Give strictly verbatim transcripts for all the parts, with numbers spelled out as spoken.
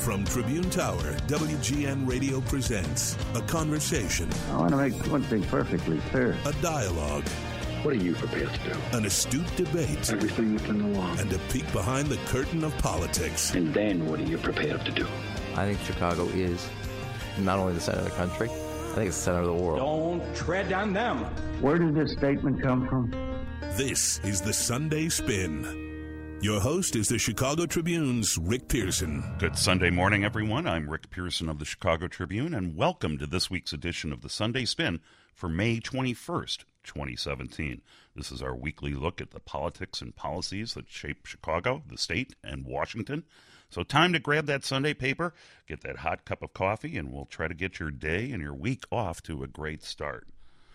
From Tribune Tower, W G N Radio presents a conversation. I want to make one thing perfectly clear. A dialogue. What are you prepared to do? An astute debate. Everything within the law. And a peek behind the curtain of politics. And then what are you prepared to do? I think Chicago is not only the center of the country, I think it's the center of the world. Don't tread on them. Where did this statement come from? This is the Sunday Spin. Your host is the Chicago Tribune's Rick Pearson. Good Sunday morning, everyone. I'm Rick Pearson of the Chicago Tribune, and welcome to this week's edition of the Sunday Spin for May twenty-first, twenty seventeen. This is our weekly look at the politics and policies that shape Chicago, the state, and Washington. So time to grab that Sunday paper, get that hot cup of coffee, and we'll try to get your day and your week off to a great start.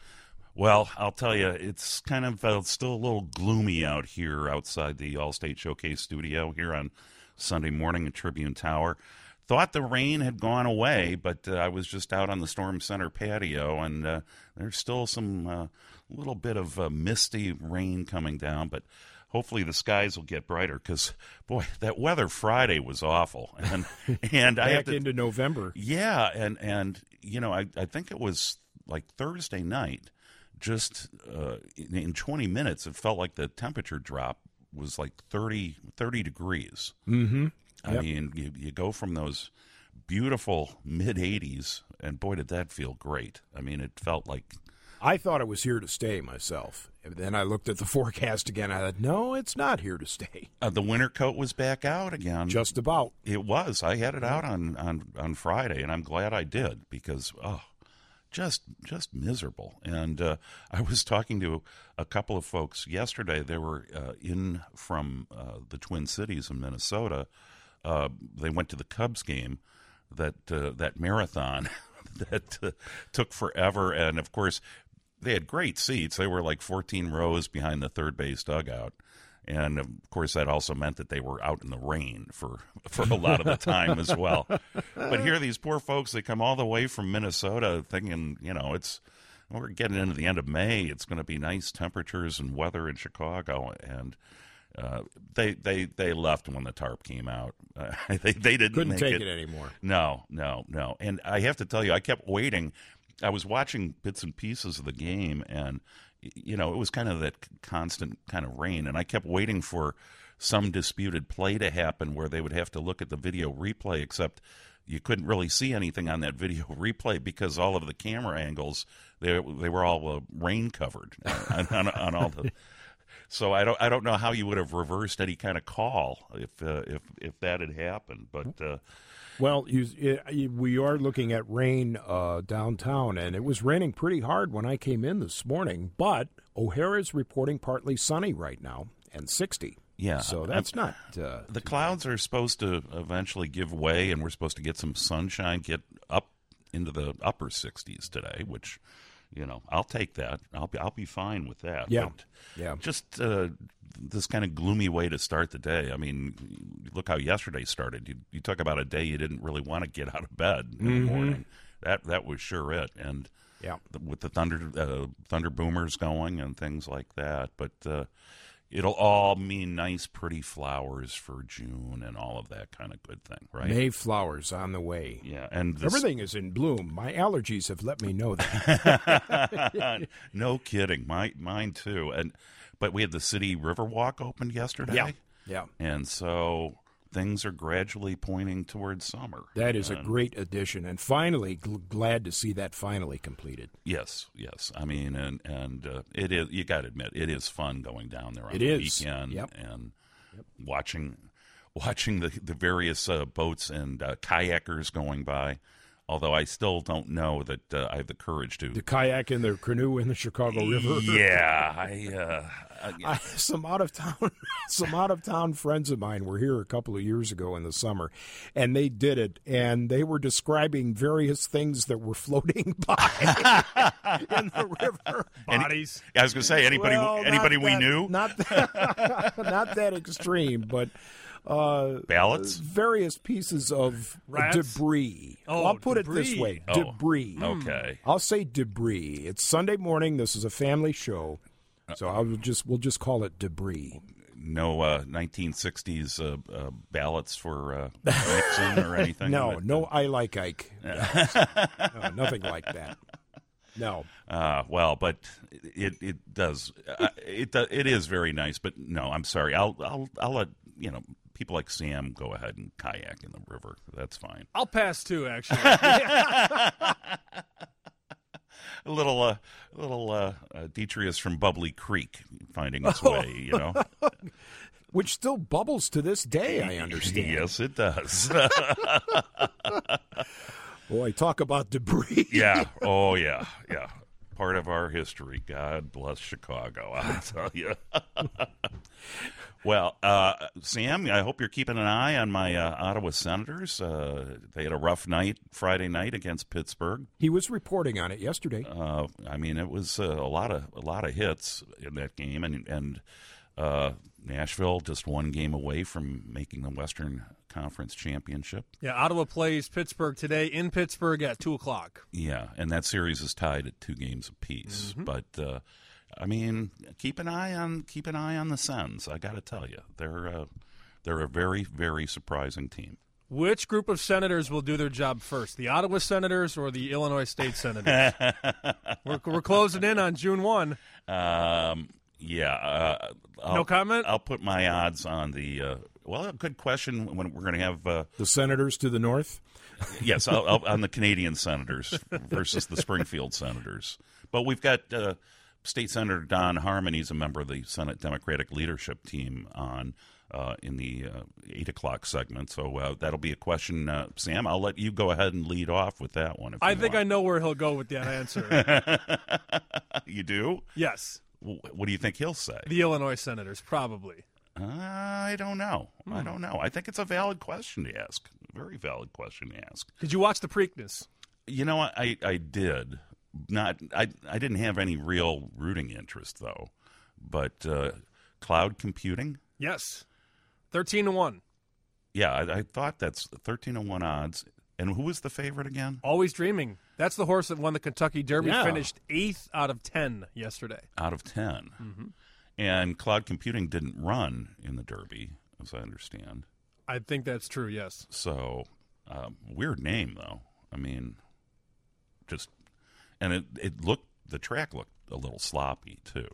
Well, I'll tell you, it's kind of uh, still a little gloomy out here outside the All-State Showcase studio here on Sunday morning at Tribune Tower. Thought the rain had gone away, but uh, I was just out on the Storm Center patio, and uh, there's still some uh, little bit of uh, misty rain coming down, but hopefully the skies will get brighter because, boy, that weather Friday was awful. And and I have Back to, into November. Yeah, and, and you know, I, I think it was like Thursday night. Just uh, in, in twenty minutes, it felt like the temperature drop was like thirty, thirty degrees. Mm-hmm. I Yep. mean, you, you go from those beautiful mid eighties, and boy, did that feel great. I mean, it felt like... I thought it was here to stay myself. And then I looked at the forecast again. I thought, no, it's not here to stay. Uh, the winter coat was back out again. Just about. It was. I had it out on, on, on Friday, and I'm glad I did because, oh, just just miserable. And uh, I was talking to a couple of folks yesterday. They were uh, in from uh, the Twin Cities in Minnesota. Uh, they went to the Cubs game, that uh, that marathon that uh, took forever. And, of course, they had great seats. They were like fourteen rows behind the third base dugout. And, of course, that also meant that they were out in the rain for, for a lot of the time as well. But here, these poor folks, they come all the way from Minnesota thinking, you know, it's we're getting into the end of May. It's going to be nice temperatures and weather in Chicago. And uh, they they they left when the tarp came out. Uh, they, they didn't Couldn't make take it. it anymore. No, no, no. And I have to tell you, I kept waiting. I was watching bits and pieces of the game, and you know, it was kind of that constant kind of rain, and I kept waiting for some disputed play to happen where they would have to look at the video replay, except you couldn't really see anything on that video replay because all of the camera angles, they they were all uh, rain covered on, on, on all the. So I don't I don't know how you would have reversed any kind of call if uh, if if that had happened, but. Uh, Well, you, it, we are looking at rain uh, downtown, and it was raining pretty hard when I came in this morning. But O'Hara's reporting partly sunny right now and sixty. Yeah. So that's not... Uh, the clouds are supposed to eventually give way, and we're supposed to get some sunshine, get up into the upper sixties today, which, you know, I'll take that. I'll be, I'll be fine with that. Yeah. But yeah. Just uh, this kind of gloomy way to start the day. I mean, look how yesterday started. You, you talk about a day you didn't really want to get out of bed in Mm-hmm. the morning. That that was sure it. And yeah. the, with the thunder uh, thunder boomers going and things like that. But uh, it'll all mean nice, pretty flowers for June and all of that kind of good thing, right? Mayflowers on the way. Yeah, and this, Everything is in bloom. My allergies have let me know that. no kidding. My mine too. And but we had the city Riverwalk opened yesterday. Yeah, yeah. And so things are gradually pointing towards summer. That is and, a great addition, and finally, gl- glad to see that finally completed. Yes, yes. I mean, and and uh, it is. You got to admit, it is fun going down there on it the is. weekend Yep. and yep. watching watching the the various uh, boats and uh, kayakers going by. Although I still don't know that uh, I have the courage to. The kayak in the canoe in the Chicago River. Yeah, I, uh, I, I, some out of town, some out of town friends of mine were here a couple of years ago in the summer, and they did it, and they were describing various things that were floating by in the river. Bodies. Any, I was going to say anybody. Well, anybody we that, knew. Not that, not that extreme, but. Uh, Ballots? Various pieces of Rats? debris. Oh, I'll put debris. it this way. Oh, Debris. Okay. I'll say debris. It's Sunday morning. This is a family show. So I will just we'll just call it debris. No uh, nineteen sixties uh, uh, ballots for uh, Nixon or anything? No, but, no, I like Ike. No, nothing like that. No. Uh, well, but it it does uh, it do, it is very nice. But no, I'm sorry. I'll I'll I'll let you know people like Sam go ahead and kayak in the river. That's fine. I'll pass too, actually. A little, uh, little uh, uh, Detrius from Bubbly Creek finding its way, you know. Which still bubbles to this day, I understand. Yes, it does. Boy, talk about debris. Yeah. Oh, yeah. Yeah. Part of our history. God bless Chicago, I'll tell you. Well, uh, Sam, I hope you're keeping an eye on my uh, Ottawa Senators. Uh, they had a rough night Friday night against Pittsburgh. He was reporting on it yesterday. Uh, I mean, it was uh, a lot of a lot of hits in that game, and and uh, Nashville just one game away from making the Western Conference Championship. Yeah, Ottawa plays Pittsburgh today in Pittsburgh at two o'clock. Yeah, and that series is tied at two games apiece. Mm-hmm. But uh, I mean, keep an eye on keep an eye on the Sens. I got to tell you, they're uh, they're a very very surprising team. Which group of senators will do their job first, the Ottawa Senators or the Illinois State Senators? we're, we're closing in on June first. Um, yeah. Uh, I'll, no comment? I'll put my odds on the uh, – well, a good question when we're going to have uh, – the Senators to the north? Yes, I'll, I'll, on the Canadian Senators versus the Springfield Senators. But we've got uh, State Senator Don Harmon. He's a member of the Senate Democratic Leadership Team on – Uh, in the uh, eight o'clock segment. So uh, that'll be a question. Uh, Sam, I'll let you go ahead and lead off with that one. If I you think want. I know where he'll go with that answer. You do? Yes. W- what do you think he'll say? The Illinois Senators, probably. Uh, I don't know. Hmm. I don't know. I think it's a valid question to ask. A very valid question to ask. Did you watch the Preakness? You know, I, I did. Not. I, I didn't have any real rooting interest, though. But uh, cloud computing? Yes. thirteen to one. Yeah, I, I thought that's thirteen to one odds. And who was the favorite again? Always Dreaming. That's the horse that won the Kentucky Derby. Yeah. Finished eighth out of ten yesterday. Out of ten. Mm-hmm. And cloud computing didn't run in the Derby, as I understand. I think that's true, yes. So, um, weird name, though. I mean, just, and it, it looked, the track looked a little sloppy, too.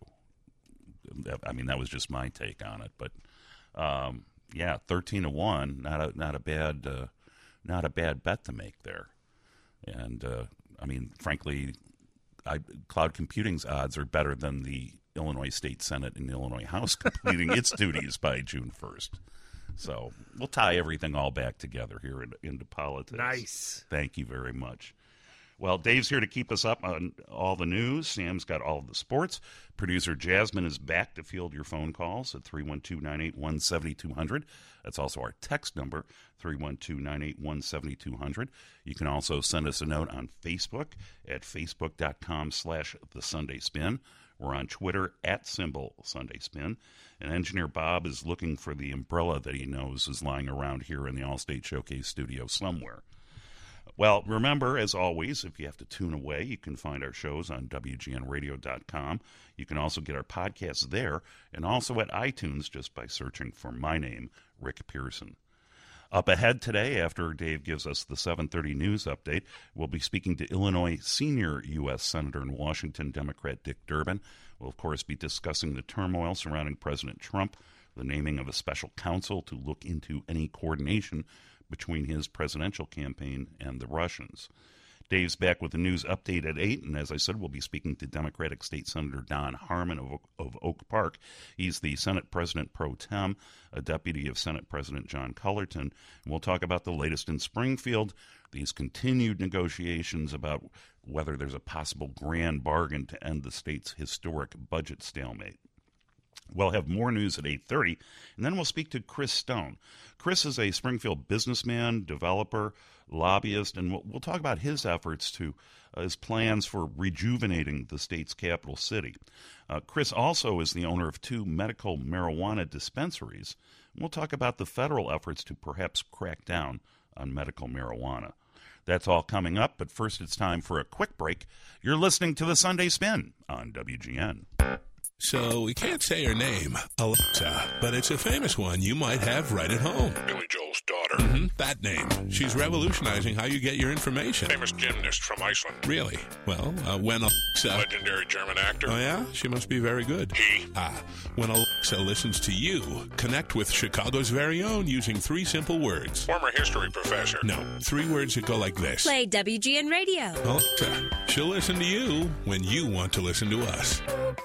I mean, that was just my take on it. But, um, yeah, thirteen to one, not a, not a bad, uh, not a bad bet to make there. And, uh, I mean, frankly, I, cloud computing's odds are better than the Illinois State Senate and the Illinois House completing its duties by June first. So we'll tie everything all back together here in, into politics. Nice. Thank you very much. Well, Dave's here to keep us up on all the news. Sam's got all of the sports. Producer Jasmine is back to field your phone calls at three one two, nine eight one, seven two zero zero. That's also our text number, three one two, nine eight one, seven two zero zero. You can also send us a note on Facebook at facebook.com slash The Sunday Spin. We're on Twitter at symbol Sunday Spin. And Engineer Bob is looking for the umbrella that he knows is lying around here in the Allstate Showcase studio somewhere. Well, remember, as always, if you have to tune away, you can find our shows on W G N radio dot com. You can also get our podcasts there and also at iTunes just by searching for my name, Rick Pearson. Up ahead today, after Dave gives us the seven thirty news update, we'll be speaking to Illinois senior U S Senator and Washington Democrat Dick Durbin. We'll, of course, be discussing the turmoil surrounding President Trump, the naming of a special counsel to look into any coordination between his presidential campaign and the Russians. Dave's back with the news update at eight, and as I said, we'll be speaking to Democratic State Senator Don Harmon of, of Oak Park. He's the Senate President pro tem, a deputy of Senate President John Cullerton. And we'll talk about the latest in Springfield, these continued negotiations about whether there's a possible grand bargain to end the state's historic budget stalemate. We'll have more news at eight thirty, and then we'll speak to Chris Stone. Chris is a Springfield businessman, developer, lobbyist, and we'll, we'll talk about his efforts to, uh, his plans for rejuvenating the state's capital city. Uh, Chris also is the owner of two medical marijuana dispensaries. We'll talk about the federal efforts to perhaps crack down on medical marijuana. That's all coming up, but first it's time for a quick break. You're listening to the Sunday Spin on W G N. So we can't say her name, Alexa, but it's a famous one you might have right at home. Billy Joel's daughter. Mm-hmm, that name. She's revolutionizing how you get your information. Famous gymnast from Iceland. Really? Well, uh, when Alexa... Legendary German actor. Oh, yeah? She must be very good. He. Ah, when Alexa listens to you, connect with Chicago's very own using three simple words. Former history professor. No, three words that go like this. Play W G N Radio. Alexa, she'll listen to you when you want to listen to us.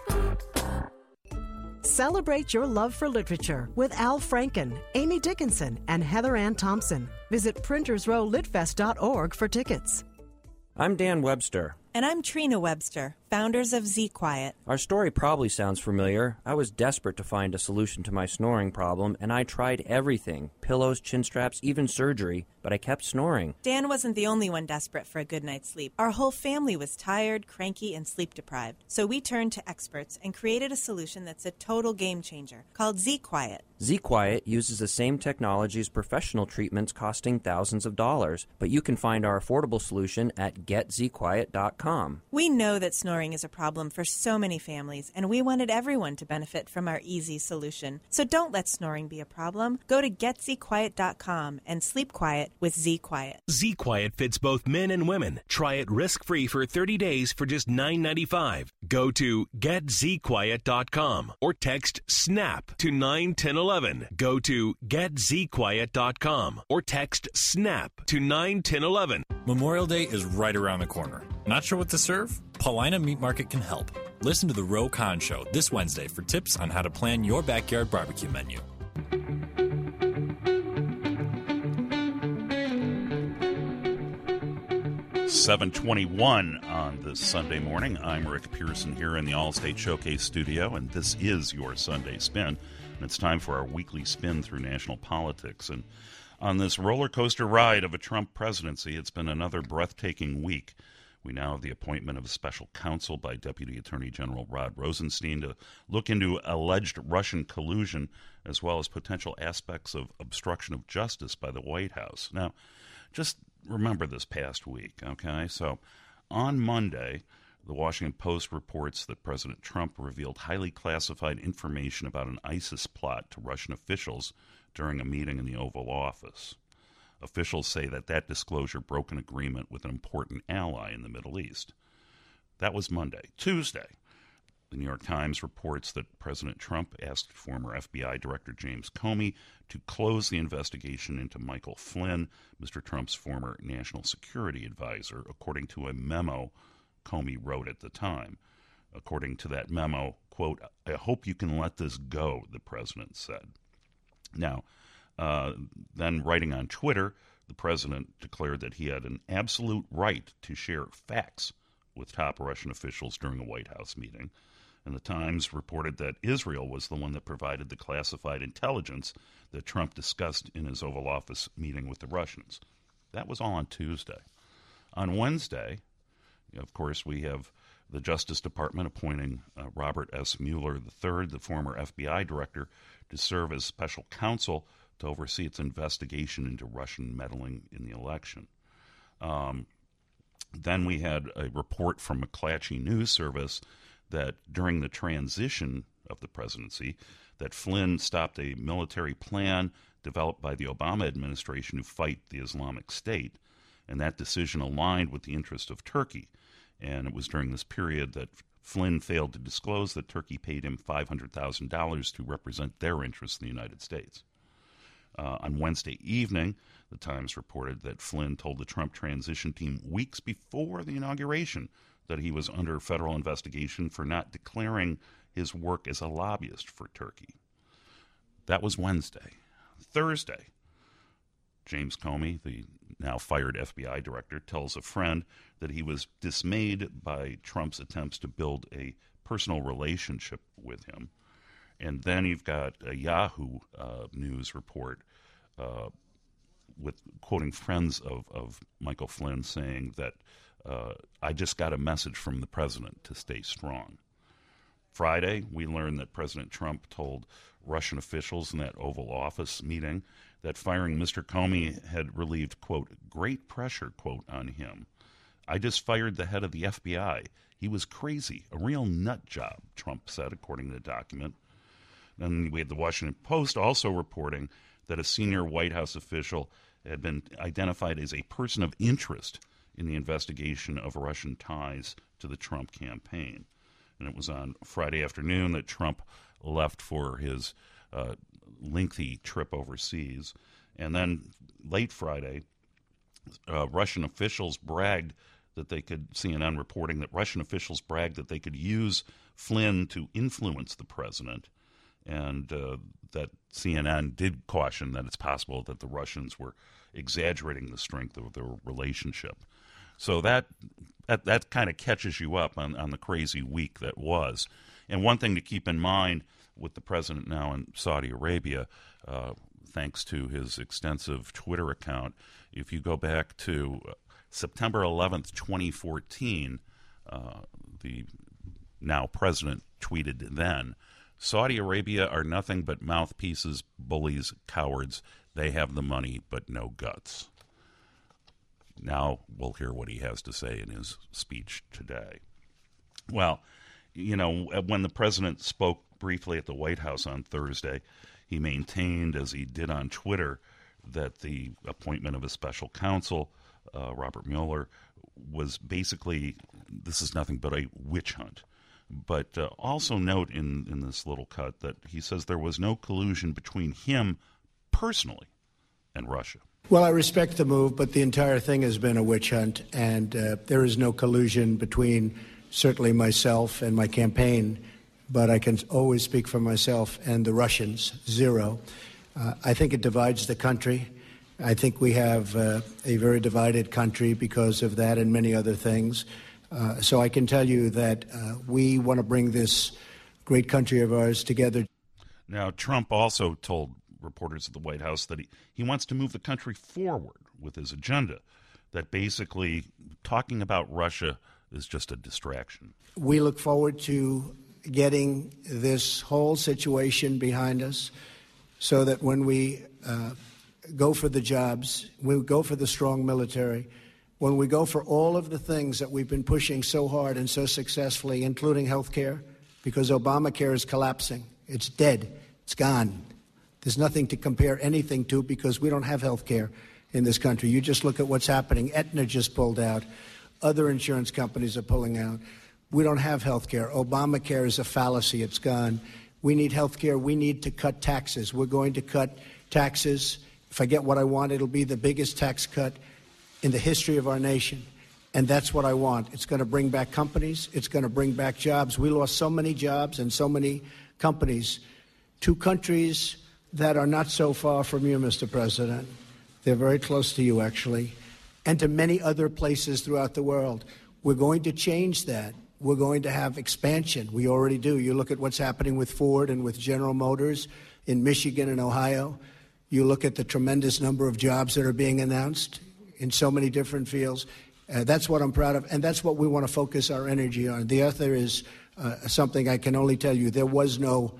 Celebrate your love for literature with Al Franken, Amy Dickinson, and Heather Ann Thompson. Visit printers row lit fest dot org for tickets. I'm Dan Webster. And I'm Trina Webster, founders of Z Quiet. Our story probably sounds familiar. I was desperate to find a solution to my snoring problem, and I tried everything. Pillows, chin straps, even surgery, but I kept snoring. Dan wasn't the only one desperate for a good night's sleep. Our whole family was tired, cranky, and sleep-deprived. So we turned to experts and created a solution that's a total game changer, called Z Quiet. Z Quiet uses the same technology as professional treatments costing thousands of dollars, but you can find our affordable solution at get z quiet dot com. We know that snoring is a problem for so many families, and we wanted everyone to benefit from our easy solution. So don't let snoring be a problem. Go to get z quiet dot com and sleep quiet with Z Quiet. Z Quiet fits both men and women. Try it risk-free for thirty days for just nine ninety-five. Go to get z quiet dot com or text SNAP to nine one zero one one. Go to get z quiet dot com or text SNAP to nine one zero one one. Memorial Day is right around the corner. Not sure what to serve? Paulina Meat Market can help. Listen to the Roe Khan Show this Wednesday for tips on how to plan your backyard barbecue menu. seven twenty-one on this Sunday morning. I'm Rick Pearson here in the Allstate Showcase studio, and this is your Sunday Spin. And it's time for our weekly spin through national politics. And on this roller coaster ride of a Trump presidency, it's been another breathtaking week. We now have the appointment of a special counsel by Deputy Attorney General Rod Rosenstein to look into alleged Russian collusion as well as potential aspects of obstruction of justice by the White House. Now, just remember this past week, okay? So on Monday, the Washington Post reports that President Trump revealed highly classified information about an ISIS plot to Russian officials during a meeting in the Oval Office. Officials say that that disclosure broke an agreement with an important ally in the Middle East. That was Monday. Tuesday, the New York Times reports that President Trump asked former F B I Director James Comey to close the investigation into Michael Flynn, Mister Trump's former national security advisor, according to a memo Comey wrote at the time. According to that memo, quote, "I hope you can let this go," the president said. Now, uh, then writing on Twitter, the president declared that he had an absolute right to share facts with top Russian officials during a White House meeting. And the Times reported that Israel was the one that provided the classified intelligence that Trump discussed in his Oval Office meeting with the Russians. That was all on Tuesday. On Wednesday, of course, we have the Justice Department appointing uh, Robert S. Mueller the third, the former F B I director, to serve as special counsel to oversee its investigation into Russian meddling in the election. Um, then we had a report from McClatchy News Service that during the transition of the presidency, that Flynn stopped a military plan developed by the Obama administration to fight the Islamic State, and that decision aligned with the interest of Turkey. And it was during this period that Flynn failed to disclose that Turkey paid him five hundred thousand dollars to represent their interests in the United States. Uh, on Wednesday evening, the Times reported that Flynn told the Trump transition team weeks before the inauguration that he was under federal investigation for not declaring his work as a lobbyist for Turkey. That was Wednesday. Thursday, James Comey, the now fired F B I director, tells a friend that he was dismayed by Trump's attempts to build a personal relationship with him. And then you've got a Yahoo uh, News report uh, with quoting friends of, of Michael Flynn saying that uh, I just got a message from the president to stay strong. Friday, we learned that President Trump told Russian officials in that Oval Office meeting that firing Mister Comey had relieved, quote, great pressure, quote, on him. I just fired the head of the F B I. He was crazy, a real nut job, Trump said, according to the document. Then we had the Washington Post also reporting that a senior White House official had been identified as a person of interest in the investigation of Russian ties to the Trump campaign. And it was on Friday afternoon that Trump left for his uh, lengthy trip overseas. And then late Friday, uh, Russian officials bragged that they could, C N N reporting that Russian officials bragged that they could use Flynn to influence the president. And uh, that C N N did caution that it's possible that the Russians were exaggerating the strength of their relationship. So that that, that kind of catches you up on, on the crazy week that was. And one thing to keep in mind with the president now in Saudi Arabia, uh, thanks to his extensive Twitter account, if you go back to September eleventh, twenty fourteen, uh, the now president tweeted then, Saudi Arabia are nothing but mouthpieces, bullies, cowards. They have the money, but no guts. Now we'll hear what he has to say in his speech today. Well, you know, when the president spoke briefly at the White House on Thursday, he maintained, as he did on Twitter, that the appointment of a special counsel, uh, Robert Mueller, was basically, this is nothing but a witch hunt. But uh, also note in, in this little cut that he says there was no collusion between him personally and Russia. Well, I respect the move, but the entire thing has been a witch hunt, and uh, there is no collusion between certainly myself and my campaign, but I can always speak for myself and the Russians, zero. Uh, I think it divides the country. I think we have uh, a very divided country because of that and many other things. Uh, so I can tell you that uh, we want to bring this great country of ours together. Now, Trump also told reporters at the White House that he, he wants to move the country forward with his agenda, that basically talking about Russia is just a distraction. We look forward to getting this whole situation behind us so that when we uh, go for the jobs, we go for the strong military, when we go for all of the things that we've been pushing so hard and so successfully, including health care, because Obamacare is collapsing. It's dead. It's gone. There's nothing to compare anything to because we don't have health care in this country. You just look at what's happening. Aetna just pulled out. Other insurance companies are pulling out. We don't have health care. Obamacare is a fallacy. It's gone. We need health care. We need to cut taxes. We're going to cut taxes. If I get what I want, it'll be the biggest tax cut in the history of our nation. And that's what I want. It's going to bring back companies. It's going to bring back jobs. We lost so many jobs and so many companies to countries that are not so far from you, Mister President. They're very close to you, actually, and to many other places throughout the world. We're going to change that. We're going to have expansion. We already do. You look at what's happening with Ford and with General Motors in Michigan and Ohio. You look at the tremendous number of jobs that are being announced in so many different fields. Uh, that's what I'm proud of, and that's what we want to focus our energy on. The other is uh, something I can only tell you. There was no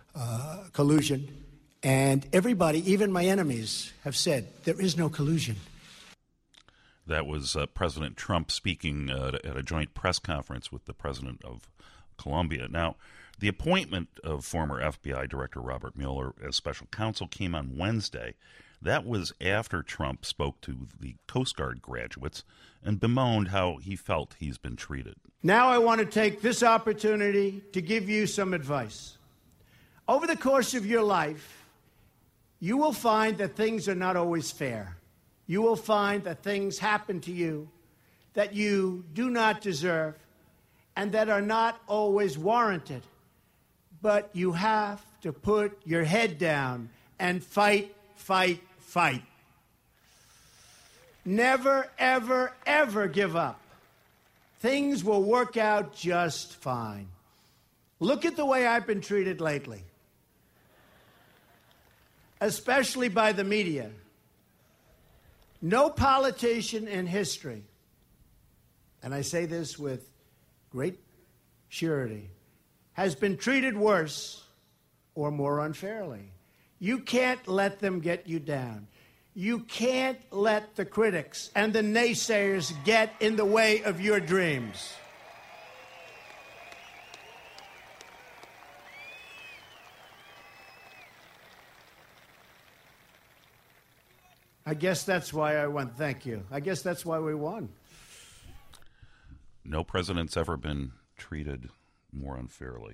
uh, collusion. And everybody, even my enemies, have said there is no collusion. That was uh, President Trump speaking uh, at a joint press conference with the president of Colombia. Now, the appointment of former F B I Director Robert Mueller as special counsel came on Wednesday. That was after Trump spoke to the Coast Guard graduates and bemoaned how he felt he's been treated. Now I want to take this opportunity to give you some advice. Over the course of your life, you will find that things are not always fair. You will find that things happen to you that you do not deserve and that are not always warranted. But you have to put your head down and fight, fight, fight. Never, ever, ever give up. Things will work out just fine. Look at the way I've been treated lately, especially by the media. No politician in history, and I say this with great surety, has been treated worse or more unfairly. You can't let them get you down. You can't let the critics and the naysayers get in the way of your dreams. I guess that's why I won. Thank you. I guess that's why we won. No president's ever been treated more unfairly.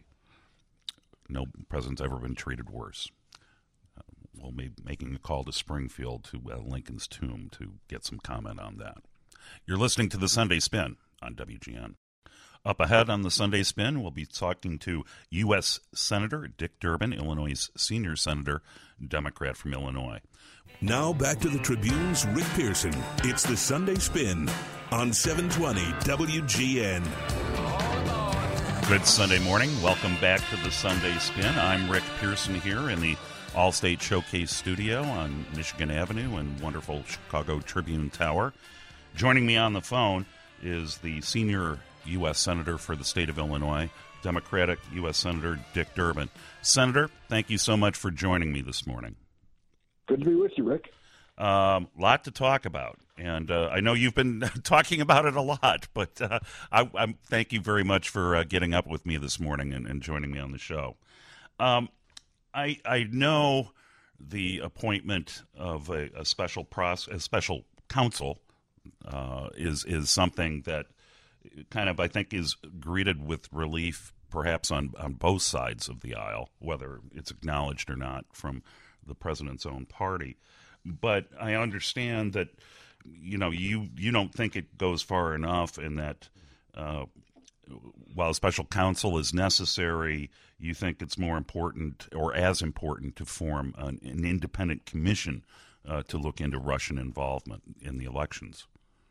No president's ever been treated worse. Uh, we'll be making a call to Springfield to uh, Lincoln's tomb to get some comment on that. You're listening to the Sunday Spin on W G N. Up ahead on the Sunday Spin, we'll be talking to U S Senator Dick Durbin, Illinois' senior senator, Democrat from Illinois. Now back to the Tribune's Rick Pearson. It's the Sunday Spin on seven twenty W G N. Good Sunday morning. Welcome back to the Sunday Spin. I'm Rick Pearson here in the Allstate Showcase studio on Michigan Avenue in wonderful Chicago Tribune Tower. Joining me on the phone is the senior U S Senator for the state of Illinois, Democratic U S Senator Dick Durbin. Senator, thank you so much for joining me this morning. Good to be with you, Rick. A um, lot to talk about, and uh, I know you've been talking about it a lot, but uh, I, I thank you very much for uh, getting up with me this morning and, and joining me on the show. Um, I I know the appointment of a, a special process, a special counsel uh, is is something that kind of I think is greeted with relief, perhaps on on both sides of the aisle, whether it's acknowledged or not from the president's own party. But I understand that, you know, you, you don't think it goes far enough, and that uh, while a special counsel is necessary, you think it's more important, or as important, to form an, an independent commission uh, to look into Russian involvement in the elections.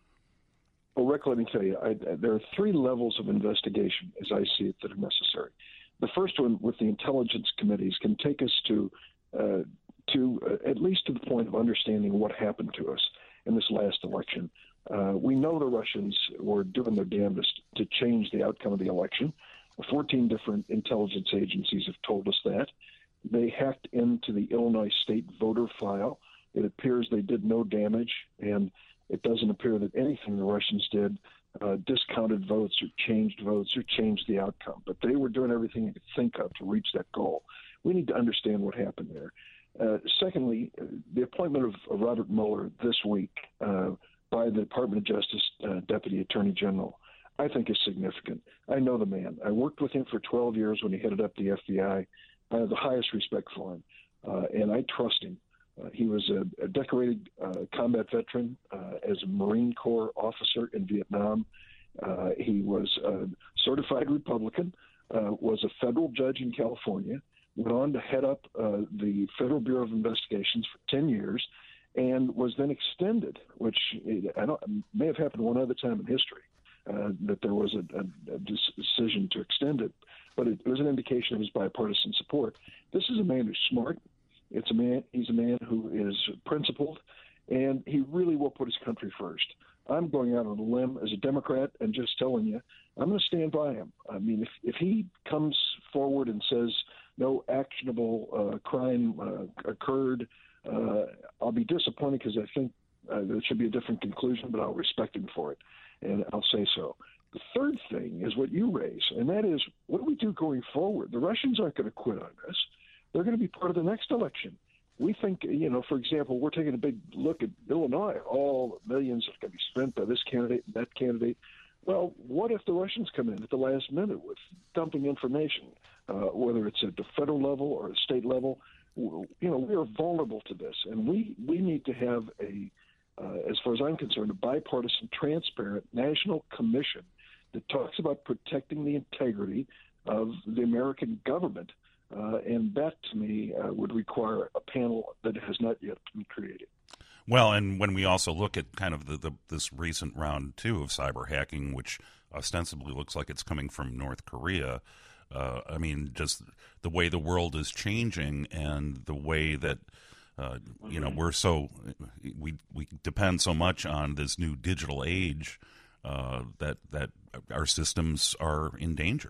Well, Rick, let me tell you, I, there are three levels of investigation, as I see it, that are necessary. The first one, with the intelligence committees, can take us to uh, to uh, at least to the point of understanding what happened to us in this last election. Uh, we know the Russians were doing their damnedest to change the outcome of the election. fourteen different intelligence agencies have told us that. They hacked into the Illinois state voter file. It appears they did no damage, and it doesn't appear that anything the Russians did uh, discounted votes or changed votes or changed the outcome. But they were doing everything they could think of to reach that goal. We need to understand what happened there. Uh, secondly, the appointment of, of Robert Mueller this week uh, by the Department of Justice uh, Deputy Attorney General, I think is significant. I know the man. I worked with him for twelve years when he headed up the F B I. I have the highest respect for him, uh, and I trust him. Uh, he was a, a decorated uh, combat veteran uh, as a Marine Corps officer in Vietnam. Uh, he was a certified Republican, uh, was a federal judge in California, went on to head up uh, the Federal Bureau of Investigations for ten years, and was then extended, which I don't, may have happened one other time in history, uh, that there was a, a, a decision to extend it. But it, it was an indication of his bipartisan support. This is a man who's smart. It's a man. He's a man who is principled, and he really will put his country first. I'm going out on a limb as a Democrat and just telling you, I'm going to stand by him. I mean, if, if he comes forward and says no actionable uh, crime uh, occurred, uh, I'll be disappointed because I think uh, there should be a different conclusion, but I'll respect him for it, and I'll say so. The third thing is what you raise, and that is, what do we do going forward? The Russians aren't going to quit on this. They're going to be part of the next election. We think, you know, for example, we're taking a big look at Illinois. All millions are going to be spent by this candidate and that candidate. Well, what if the Russians come in at the last minute with dumping information, uh, whether it's at the federal level or the state level? You know, we are vulnerable to this, and we, we need to have a, uh, as far as I'm concerned, a bipartisan, transparent national commission that talks about protecting the integrity of the American government. Uh, and that, to me, uh, would require a panel that has not yet been created. Well, and when we also look at kind of the, the this recent round, too, of cyber hacking, which ostensibly looks like it's coming from North Korea, uh, I mean, just the way the world is changing and the way that, uh, you know, we're so, we we depend so much on this new digital age uh, that, that our systems are in danger.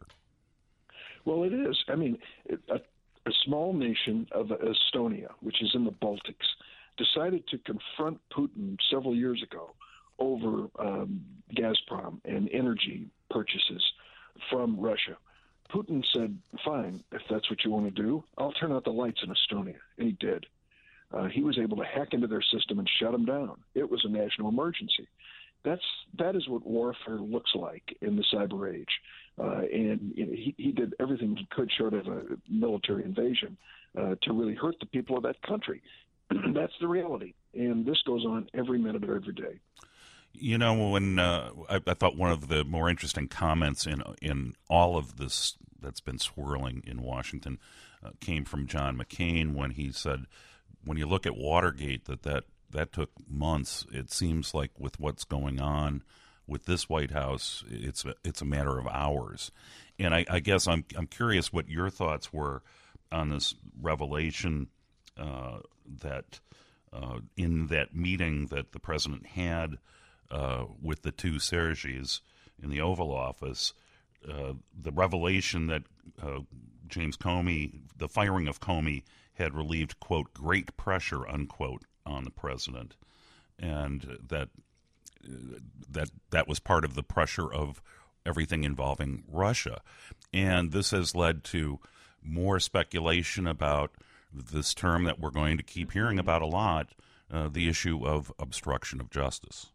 Well, it is. I mean, a, a small nation of Estonia, which is in the Baltics, decided to confront Putin several years ago over um, Gazprom and energy purchases from Russia. Putin said, fine, if that's what you want to do, I'll turn out the lights in Estonia. And he did. Uh, he was able to hack into their system and shut them down. It was a national emergency. That's that is what warfare looks like in the cyber age. Uh, and you know, he, he did everything he could short of a military invasion uh, to really hurt the people of that country. That's the reality. And this goes on every minute of every day. You know, when uh, I, I thought one of the more interesting comments in in all of this that's been swirling in Washington uh, came from John McCain when he said, when you look at Watergate, that, that that took months. It seems like with what's going on with this White House, it's a, it's a matter of hours. And I, I guess I'm I'm curious what your thoughts were on this revelation uh, that uh, in that meeting that the president had uh, with the two Sergis in the Oval Office, uh, the revelation that uh, James Comey, the firing of Comey, had relieved, quote, great pressure, unquote, on the president, and that uh, that that was part of the pressure of everything involving Russia. And this has led to more speculation about this term that we're going to keep hearing about a lot, uh, the issue of obstruction of justice.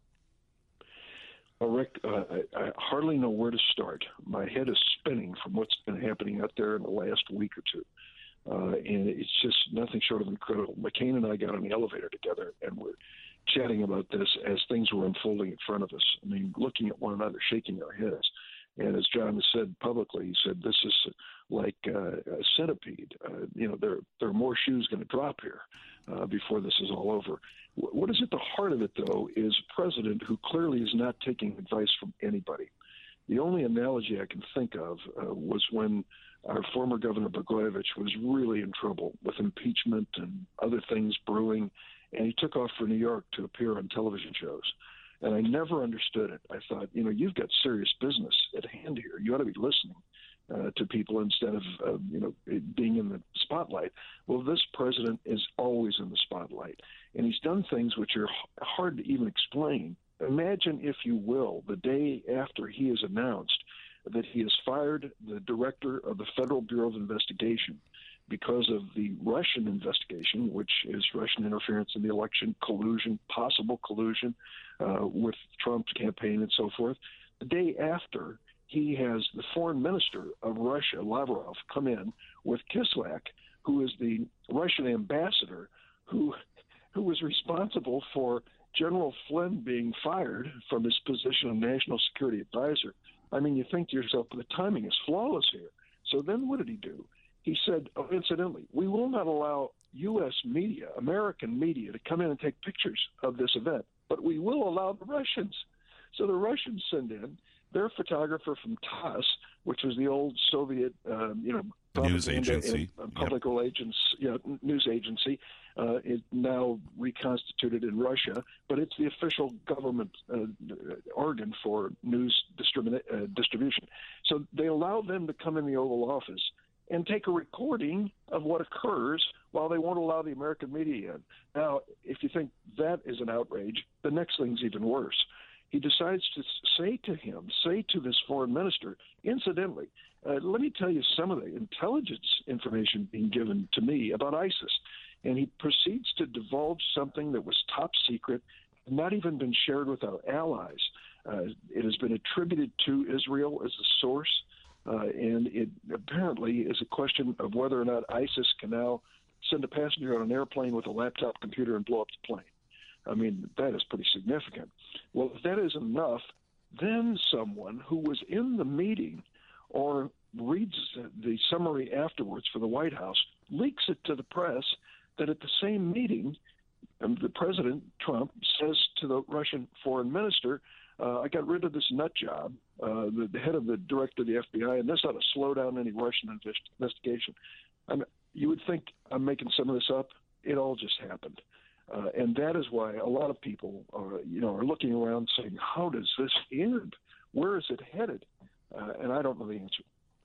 Well, Rick, uh, I, I hardly know where to start. My head is spinning from what's been happening out there in the last week or two. Uh, and it's just nothing short of incredible. McCain and I got on the elevator together, and we're chatting about this as things were unfolding in front of us. I mean, looking at one another, shaking our heads. And as John has said publicly, he said, this is like uh, a centipede. Uh, you know, there, there are more shoes going to drop here uh, before this is all over. W- what is at the heart of it, though, is a president who clearly is not taking advice from anybody. The only analogy I can think of uh, was when our former Governor Blagojevich was really in trouble with impeachment and other things brewing, and he took off for New York to appear on television shows. And I never understood it. I thought, you know, you've got serious business at hand here. You ought to be listening uh, to people instead of, uh, you know, being in the spotlight. Well, this president is always in the spotlight, and he's done things which are hard to even explain. Imagine, if you will, the day after he has announced that he has fired the director of the Federal Bureau of Investigation because of the Russian investigation, which is Russian interference in the election, collusion, possible collusion uh, with Trump's campaign and so forth. The day after, he has the foreign minister of Russia, Lavrov, come in with Kislyak, who is the Russian ambassador who who was responsible for General Flynn being fired from his position of National Security Advisor. I mean, you think to yourself, the timing is flawless here. So then what did he do? He said, oh, incidentally, we will not allow U S media, American media, to come in and take pictures of this event, but we will allow the Russians. So the Russians send in their photographer from TASS, which was the old Soviet, um, you know, news agency, and, uh, public yep. relations, you know, news agency. Uh, it now reconstituted in Russia, but it's the official government uh, organ for news distribu- uh, distribution. So they allow them to come in the Oval Office and take a recording of what occurs while they won't allow the American media in. Now, if you think that is an outrage, the next thing's even worse. He decides to say to him, say to this foreign minister, incidentally, uh, let me tell you some of the intelligence information being given to me about ISIS. And he proceeds to divulge something that was top secret, not even been shared with our allies. Uh, it has been attributed to Israel as a source, uh, and it apparently is a question of whether or not ISIS can now send a passenger on an airplane with a laptop computer and blow up the plane. I mean, that is pretty significant. Well, if that isn't enough, then someone who was in the meeting or reads the summary afterwards for the White House leaks it to the press that at the same meeting, um, the President, Trump, says to the Russian foreign minister, uh, I got rid of this nut job, uh, the, the head of the director of the F B I, and this ought to slow down any Russian invest- investigation. I mean, you would think I'm making some of this up. It all just happened. Uh, and that is why a lot of people are, you know, are looking around saying, how does this end? Where is it headed? Uh, and I don't know the answer.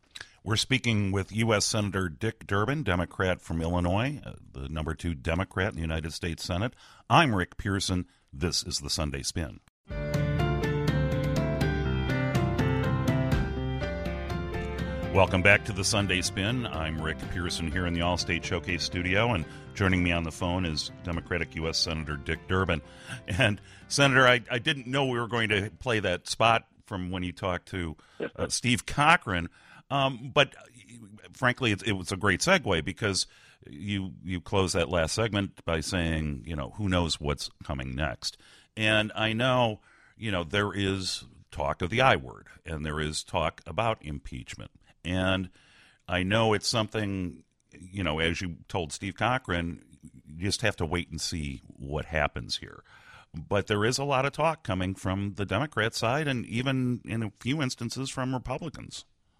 We're speaking with U S. Senator Dick Durbin, Democrat from Illinois, uh, the number two Democrat in the United States Senate. I'm Rick Pearson. This is the Sunday Spin. Welcome back to the Sunday Spin. I'm Rick Pearson here in the Allstate Showcase studio, and joining me on the phone is Democratic U S. Senator Dick Durbin. And, Senator, I, I didn't know we were going to play that spot from when you talked to uh, Steve Cochran, um, but frankly, it, it was a great segue because you, you closed that last segment by saying, you know, who knows what's coming next. And I know, you know, there is talk of the I word, and there is talk about impeachment. And I know it's something, you know, as you told Steve Cochran, you just have to wait and see what happens here. But there is a lot of talk coming from the Democrat side and even in a few instances from Republicans.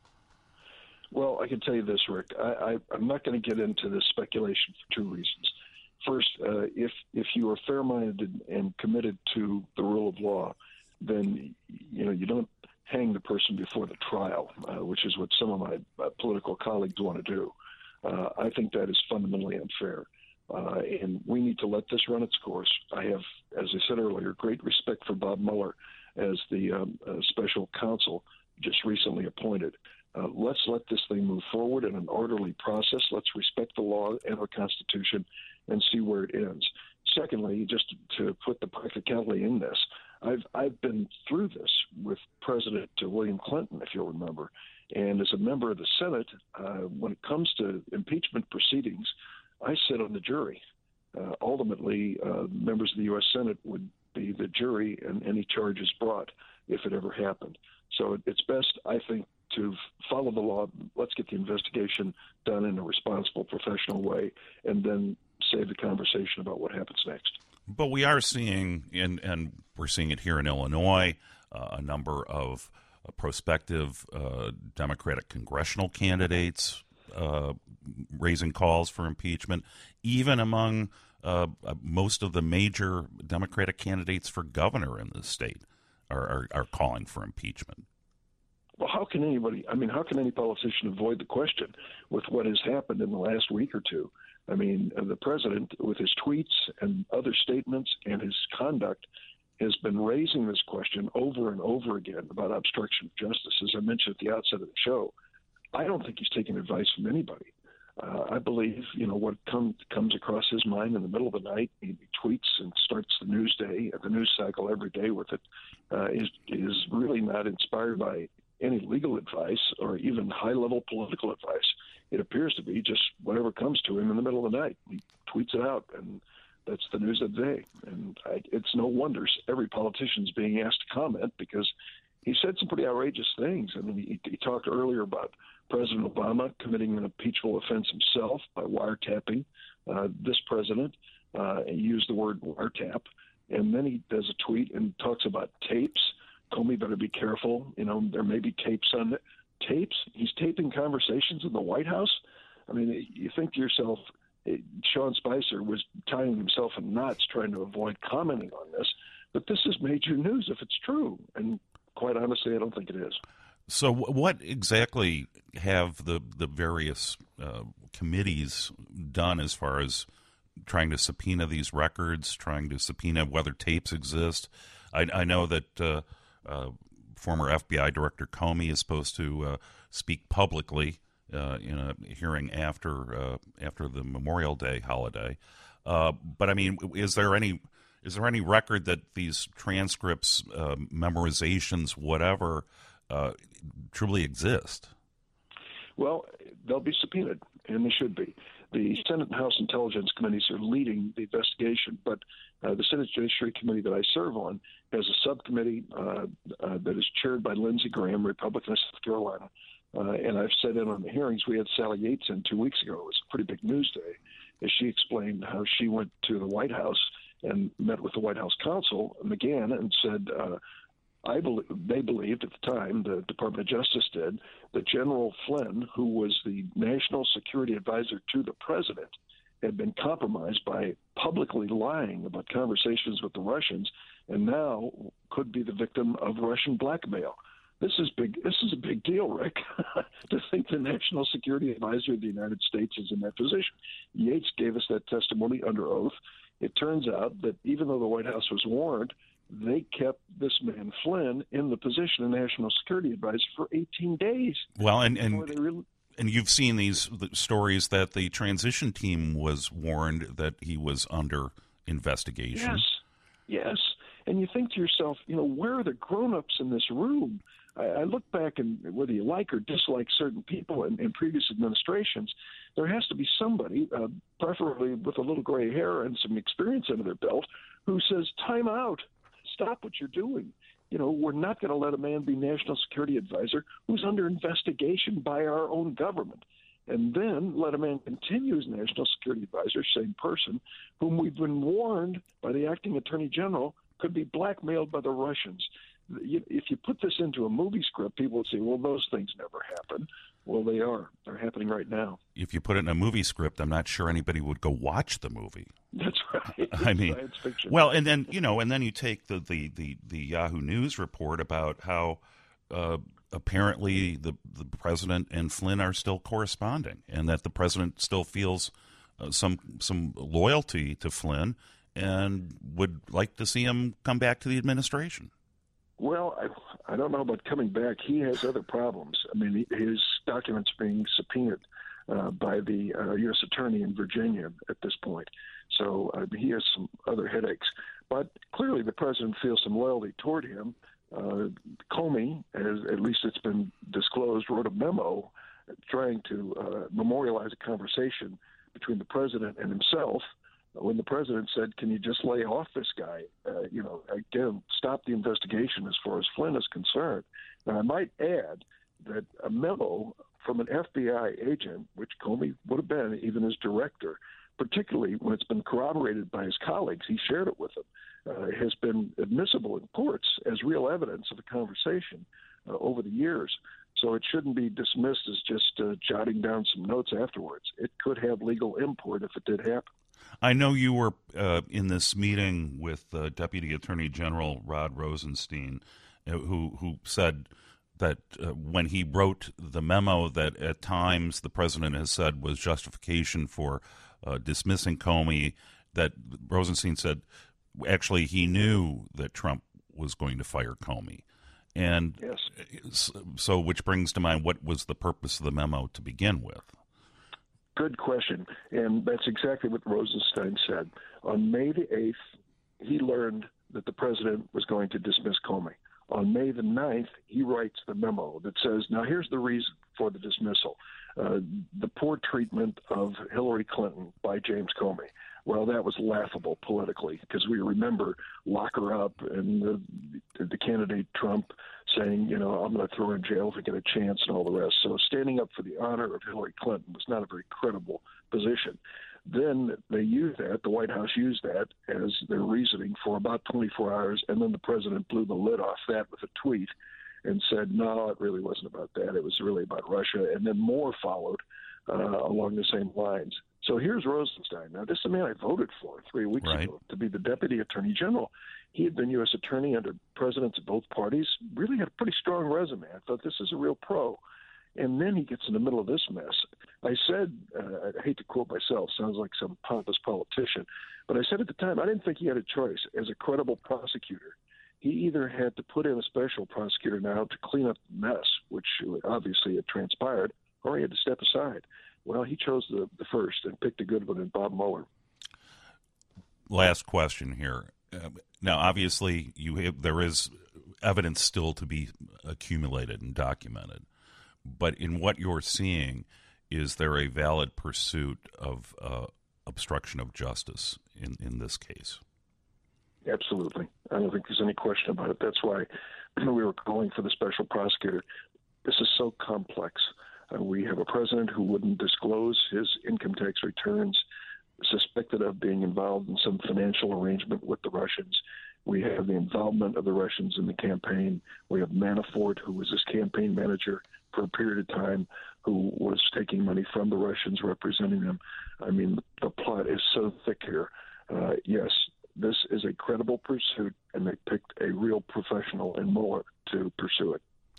Well, I can tell you this, Rick. I, I, I'm not going to get into this speculation for two reasons. First, uh, if if you are fair-minded and committed to the rule of law, then you know you don't hang the person before the trial, uh, which is what some of my uh, political colleagues want to do. Uh, I think that is fundamentally unfair, uh, and we need to let this run its course. I have, as I said earlier, great respect for Bob Mueller as the um, uh, special counsel just recently appointed. Uh, let's let this thing move forward in an orderly process. Let's respect the law and our Constitution and see where it ends. Secondly, just to put the practicality in this, I've I've been through this with President William Clinton, if you'll remember, and as a member of the Senate, uh, when it comes to impeachment proceedings, I sit on the jury. Uh, ultimately, uh, members of the U S. Senate would be the jury in any charges brought if it ever happened. So it's best, I think, to follow the law. Let's get the investigation done in a responsible, professional way, and then save the conversation about what happens next. But we are seeing, and, and we're seeing it here in Illinois, uh, a number of uh, prospective uh, Democratic congressional candidates uh, raising calls for impeachment, even among uh, most of the major Democratic candidates for governor in the state are, are, are calling for impeachment. Well, how can anybody, I mean, how can any politician avoid the question with what has happened in the last week or two? I mean, the president, with his tweets and other statements and his conduct, has been raising this question over and over again about obstruction of justice. As I mentioned at the outset of the show, I don't think he's taking advice from anybody. Uh, I believe, you know, what come, comes across his mind in the middle of the night, he tweets and starts the news day, the news cycle every day with it, uh, is is really not inspired by any legal advice or even high-level political advice. It appears to be just whatever comes to him in the middle of the night. He tweets it out, and that's the news of the day. And I, it's no wonder every politician's being asked to comment because he said some pretty outrageous things. I mean, he, he talked earlier about President Obama committing an impeachable offense himself by wiretapping uh, this president. Uh, he used the word wiretap. And then he does a tweet and talks about tapes. Comey better be careful. You know, there may be tapes on it. Tapes? He's taping conversations in the White House? I mean, you think to yourself, Sean Spicer was tying himself in knots trying to avoid commenting on this, but this is major news if it's true. And quite honestly, I don't think it is. So what exactly have the, the various uh, committees done as far as trying to subpoena these records, trying to subpoena whether tapes exist? I, I know that uh, uh, former F B I Director Comey is supposed to uh, speak publicly uh, in a hearing after uh, after the Memorial Day holiday. Uh, but I mean, is there any is there any record that these transcripts, uh, memorizations, whatever, uh, truly exist? Well, they'll be subpoenaed, and they should be. The Senate and House Intelligence Committees are leading the investigation, but uh, the Senate Judiciary Committee that I serve on has a subcommittee uh, uh, that is chaired by Lindsey Graham, Republican of South Carolina. Uh, and I've sat in on the hearings. We had Sally Yates in two weeks ago. It was a pretty big news day, as she explained how she went to the White House and met with the White House counsel, McGahn, and said, uh, I believe, they believed at the time, the Department of Justice did, that General Flynn, who was the national security advisor to the president, had been compromised by publicly lying about conversations with the Russians and now could be the victim of Russian blackmail. This is big. This is a big deal, Rick. To think the National Security Advisor of the United States is in that position. Yates gave us that testimony under oath. It turns out that even though the White House was warned, they kept this man Flynn in the position of National Security Advisor for eighteen days. Well, and and, really... and you've seen these stories that the transition team was warned that he was under investigation. Yes, yes. And you think to yourself, you know, where are the grown-ups in this room? I, I look back, and whether you like or dislike certain people in, in previous administrations, there has to be somebody, uh, preferably with a little gray hair and some experience under their belt, who says, time out, stop what you're doing. You know, we're not going to let a man be National Security Advisor who's under investigation by our own government. And then let a man continue as National Security Advisor, same person, whom we've been warned by the acting Attorney General could be blackmailed by the Russians. If you put this into a movie script, people would say, well, those things never happen. Well, they are. They're happening right now. If you put it in a movie script, I'm not sure anybody would go watch the movie. That's right. I mean, science fiction. Well, and then, you know, and then you take the, the, the, the Yahoo News report about how uh, apparently the, the president and Flynn are still corresponding, and that the president still feels uh, some some loyalty to Flynn and would like to see him come back to the administration. Well, I, I don't know about coming back. He has other problems. I mean, his documents being subpoenaed uh, by the uh, U S attorney in Virginia at this point. So uh, he has some other headaches. But clearly the president feels some loyalty toward him. Uh, Comey, as at least it's been disclosed, wrote a memo trying to uh, memorialize a conversation between the president and himself when the president said, can you just lay off this guy? Uh, you know, again, stop the investigation as far as Flynn is concerned. Now, I might add that a memo from an F B I agent, which Comey would have been even as director, particularly when it's been corroborated by his colleagues, he shared it with them, uh, has been admissible in courts as real evidence of a conversation uh, over the years. So it shouldn't be dismissed as just uh, jotting down some notes afterwards. It could have legal import if it did happen. I know you were uh, in this meeting with uh, Deputy Attorney General Rod Rosenstein, uh, who who said that uh, when he wrote the memo that at times the president has said was justification for uh, dismissing Comey, that Rosenstein said actually he knew that Trump was going to fire Comey. And yes. So which brings to mind, what was the purpose of the memo to begin with? Good question, and that's exactly what Rosenstein said. On May the eighth, he learned that the president was going to dismiss Comey. On May the ninth, he writes the memo that says, now here's the reason for the dismissal, uh, the poor treatment of Hillary Clinton by James Comey. Well, that was laughable politically because we remember lock her up and the, the candidate Trump saying, you know, I'm going to throw her in jail if I get a chance and all the rest. So standing up for the honor of Hillary Clinton was not a very credible position. Then they used that, the White House used that as their reasoning for about twenty-four hours, and then the president blew the lid off that with a tweet and said, no, it really wasn't about that. It was really about Russia. And then more followed uh, along the same lines. So here's Rosenstein. Now, this is a man I voted for three weeks right. ago to be the Deputy Attorney General. He had been U S Attorney under presidents of both parties, really had a pretty strong resume. I thought this is a real pro. And then he gets in the middle of this mess. I said, uh, I hate to quote myself, sounds like some pompous politician, but I said at the time, I didn't think he had a choice. As a credible prosecutor, he either had to put in a special prosecutor now to clean up the mess, which obviously had transpired, or he had to step aside. Well, he chose the, the first and picked a good one in Bob Mueller. Last question here. Uh, now, obviously, you have, there is evidence still to be accumulated and documented. But in what you're seeing, is there a valid pursuit of uh, obstruction of justice in, in this case? Absolutely. I don't think there's any question about it. That's why we were calling for the special prosecutor. This is so complex. Uh, we have a president who wouldn't disclose his income tax returns, suspected of being involved in some financial arrangement with the Russians. We have the involvement of the Russians in the campaign. We have Manafort, who was his campaign manager for a period of time, who was taking money from the Russians, representing them. I mean, the plot is so thick here. Uh, yes, this is a credible pursuit, and they picked a real professional in Mueller to pursue it.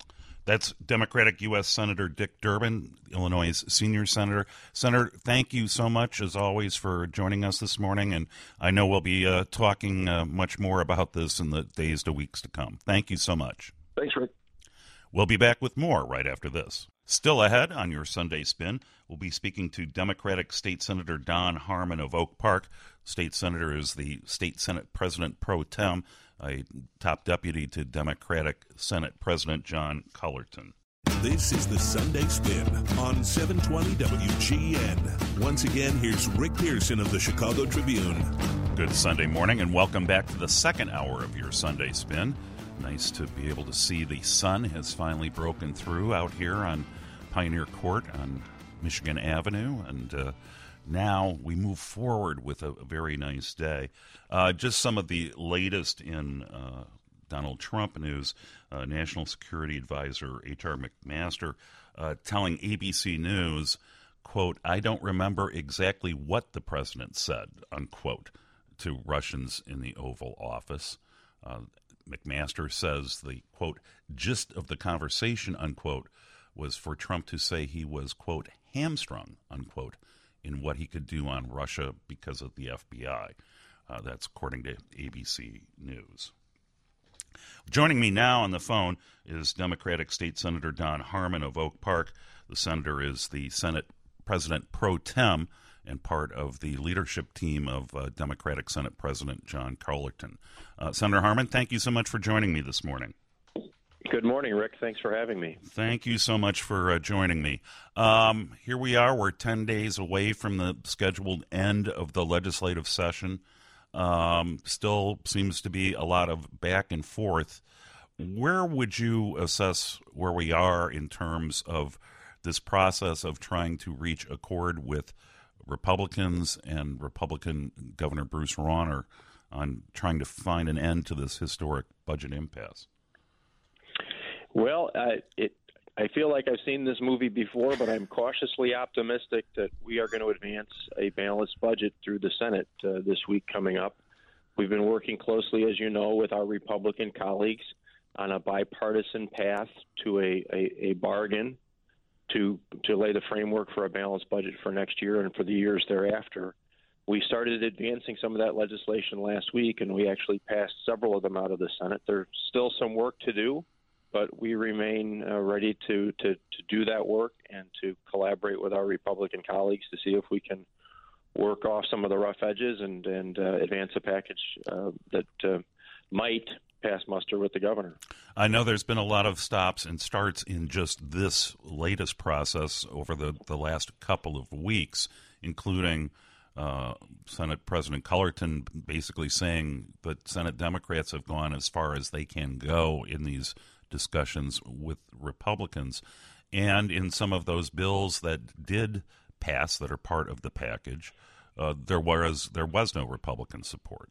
That's Democratic U S Senator Dick Durbin, Illinois' senior senator. Senator, thank you so much, as always, for joining us this morning. And I know we'll be uh, talking uh, much more about this in the days to weeks to come. Thank you so much. Thanks, Rick. We'll be back with more right after this. Still ahead on your Sunday Spin, we'll be speaking to Democratic State Senator Don Harmon of Oak Park. State Senator is the State Senate President pro tem, a top deputy to Democratic Senate President John Cullerton. This is the Sunday Spin on seven twenty W G N. Once again, here's Rick Pearson of the Chicago Tribune. Good Sunday morning, and welcome back to the second hour of your Sunday Spin. Nice to be able to see the sun has finally broken through out here on Pioneer Court on Michigan Avenue, and uh, now we move forward with a, a very nice day. Uh, just some of the latest in uh, Donald Trump news. Uh, National Security Advisor H R McMaster uh, telling A B C News, quote, "I don't remember exactly what the president said," unquote, to Russians in the Oval Office. Uh, McMaster says the, quote, "gist of the conversation," unquote, was for Trump to say he was, quote, "hamstrung," unquote, in what he could do on Russia because of the F B I. Uh, that's according to A B C News. Joining me now on the phone is Democratic State Senator Don Harmon of Oak Park. The senator is the Senate President pro tem and part of the leadership team of uh, Democratic Senate President John Cullerton. Uh, Senator Harmon, thank you so much for joining me this morning. Good morning, Rick. Thanks for having me. Thank you so much for uh, joining me. Um, here we are. We're ten days away from the scheduled end of the legislative session. Um, still seems to be a lot of back and forth. Where would you assess where we are in terms of this process of trying to reach accord with Republicans and Republican Governor Bruce Rauner on trying to find an end to this historic budget impasse? Well, uh, it, I feel like I've seen this movie before, but I'm cautiously optimistic that we are going to advance a balanced budget through the Senate uh, this week coming up. We've been working closely, as you know, with our Republican colleagues on a bipartisan path to a, a, a bargain to to lay the framework for a balanced budget for next year and for the years thereafter. We started advancing some of that legislation last week, and we actually passed several of them out of the Senate. There's still some work to do, but we remain uh, ready to, to, to do that work and to collaborate with our Republican colleagues to see if we can work off some of the rough edges and, and uh, advance a package uh, that uh, might pass muster with the governor. I know there's been a lot of stops and starts in just this latest process over the, the last couple of weeks, including uh, Senate President Cullerton basically saying that Senate Democrats have gone as far as they can go in these discussions with Republicans. And in some of those bills that did pass that are part of the package, uh, there was there was no Republican support.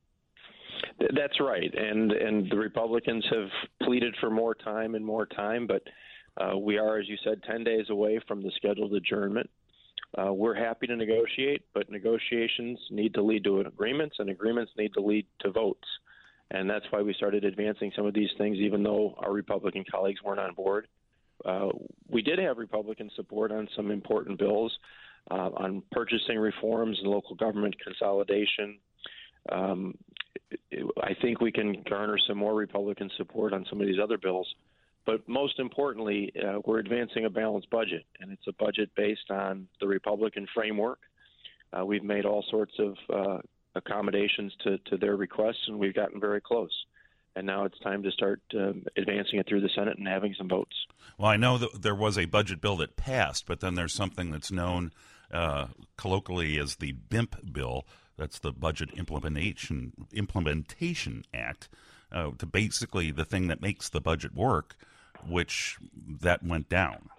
That's right, and and the Republicans have pleaded for more time and more time, but uh, we are, as you said, ten days away from the scheduled adjournment. Uh, we're happy to negotiate, but negotiations need to lead to agreements, and agreements need to lead to votes. And that's why we started advancing some of these things, even though our Republican colleagues weren't on board. Uh, we did have Republican support on some important bills, uh, on purchasing reforms and local government consolidation. Um, I think we can garner some more Republican support on some of these other bills. But most importantly, uh, we're advancing a balanced budget, and it's a budget based on the Republican framework. Uh, we've made all sorts of uh, accommodations to, to their requests, and we've gotten very close. And now it's time to start um, advancing it through the Senate and having some votes. Well, I know that there was a budget bill that passed, but then there's something that's known uh, colloquially as the B I M P bill. That's the Budget Implementation Implementation Act, uh, to basically the thing that makes the budget work, which that went down.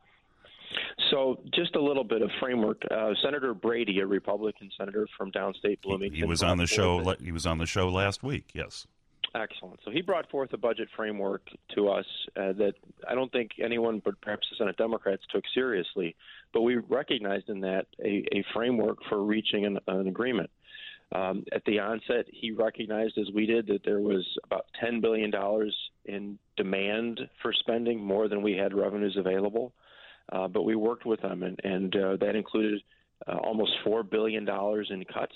So just a little bit of framework. Uh, Senator Brady, a Republican senator from downstate Bloomington, he, he was on the show. He was on the show last week. Yes. Excellent. So he brought forth a budget framework to us uh, that I don't think anyone but perhaps the Senate Democrats took seriously, but we recognized in that a, a framework for reaching an, an agreement. Um, at the onset, he recognized, as we did, that there was about ten billion dollars in demand for spending, more than we had revenues available. Uh, but we worked with them, and, and uh, that included uh, almost four billion dollars in cuts.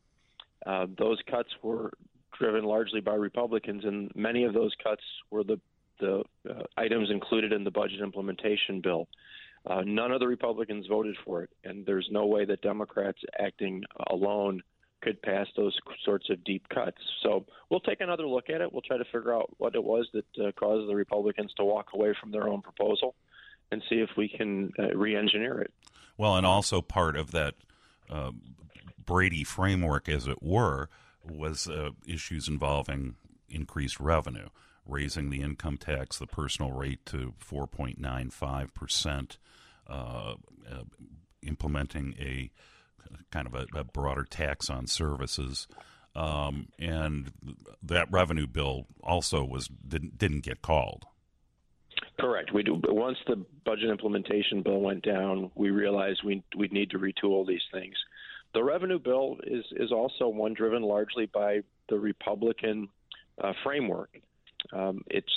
Uh, those cuts were driven largely by Republicans, and many of those cuts were the, the uh, items included in the budget implementation bill. Uh, none of the Republicans voted for it, and there's no way that Democrats acting alone could pass those sorts of deep cuts. So we'll take another look at it. We'll try to figure out what it was that uh, caused the Republicans to walk away from their own proposal and see if we can uh, re-engineer it. Well, and also part of that uh, Brady framework, as it were, was uh, issues involving increased revenue, raising the income tax, the personal rate to four point nine five percent, uh, uh, implementing a kind of a, a broader tax on services, um, and that revenue bill also was didn't, didn't get called. Correct. We do. Once the budget implementation bill went down, we realized we we need to retool these things. The revenue bill is is also one driven largely by the Republican uh, framework. Um, it's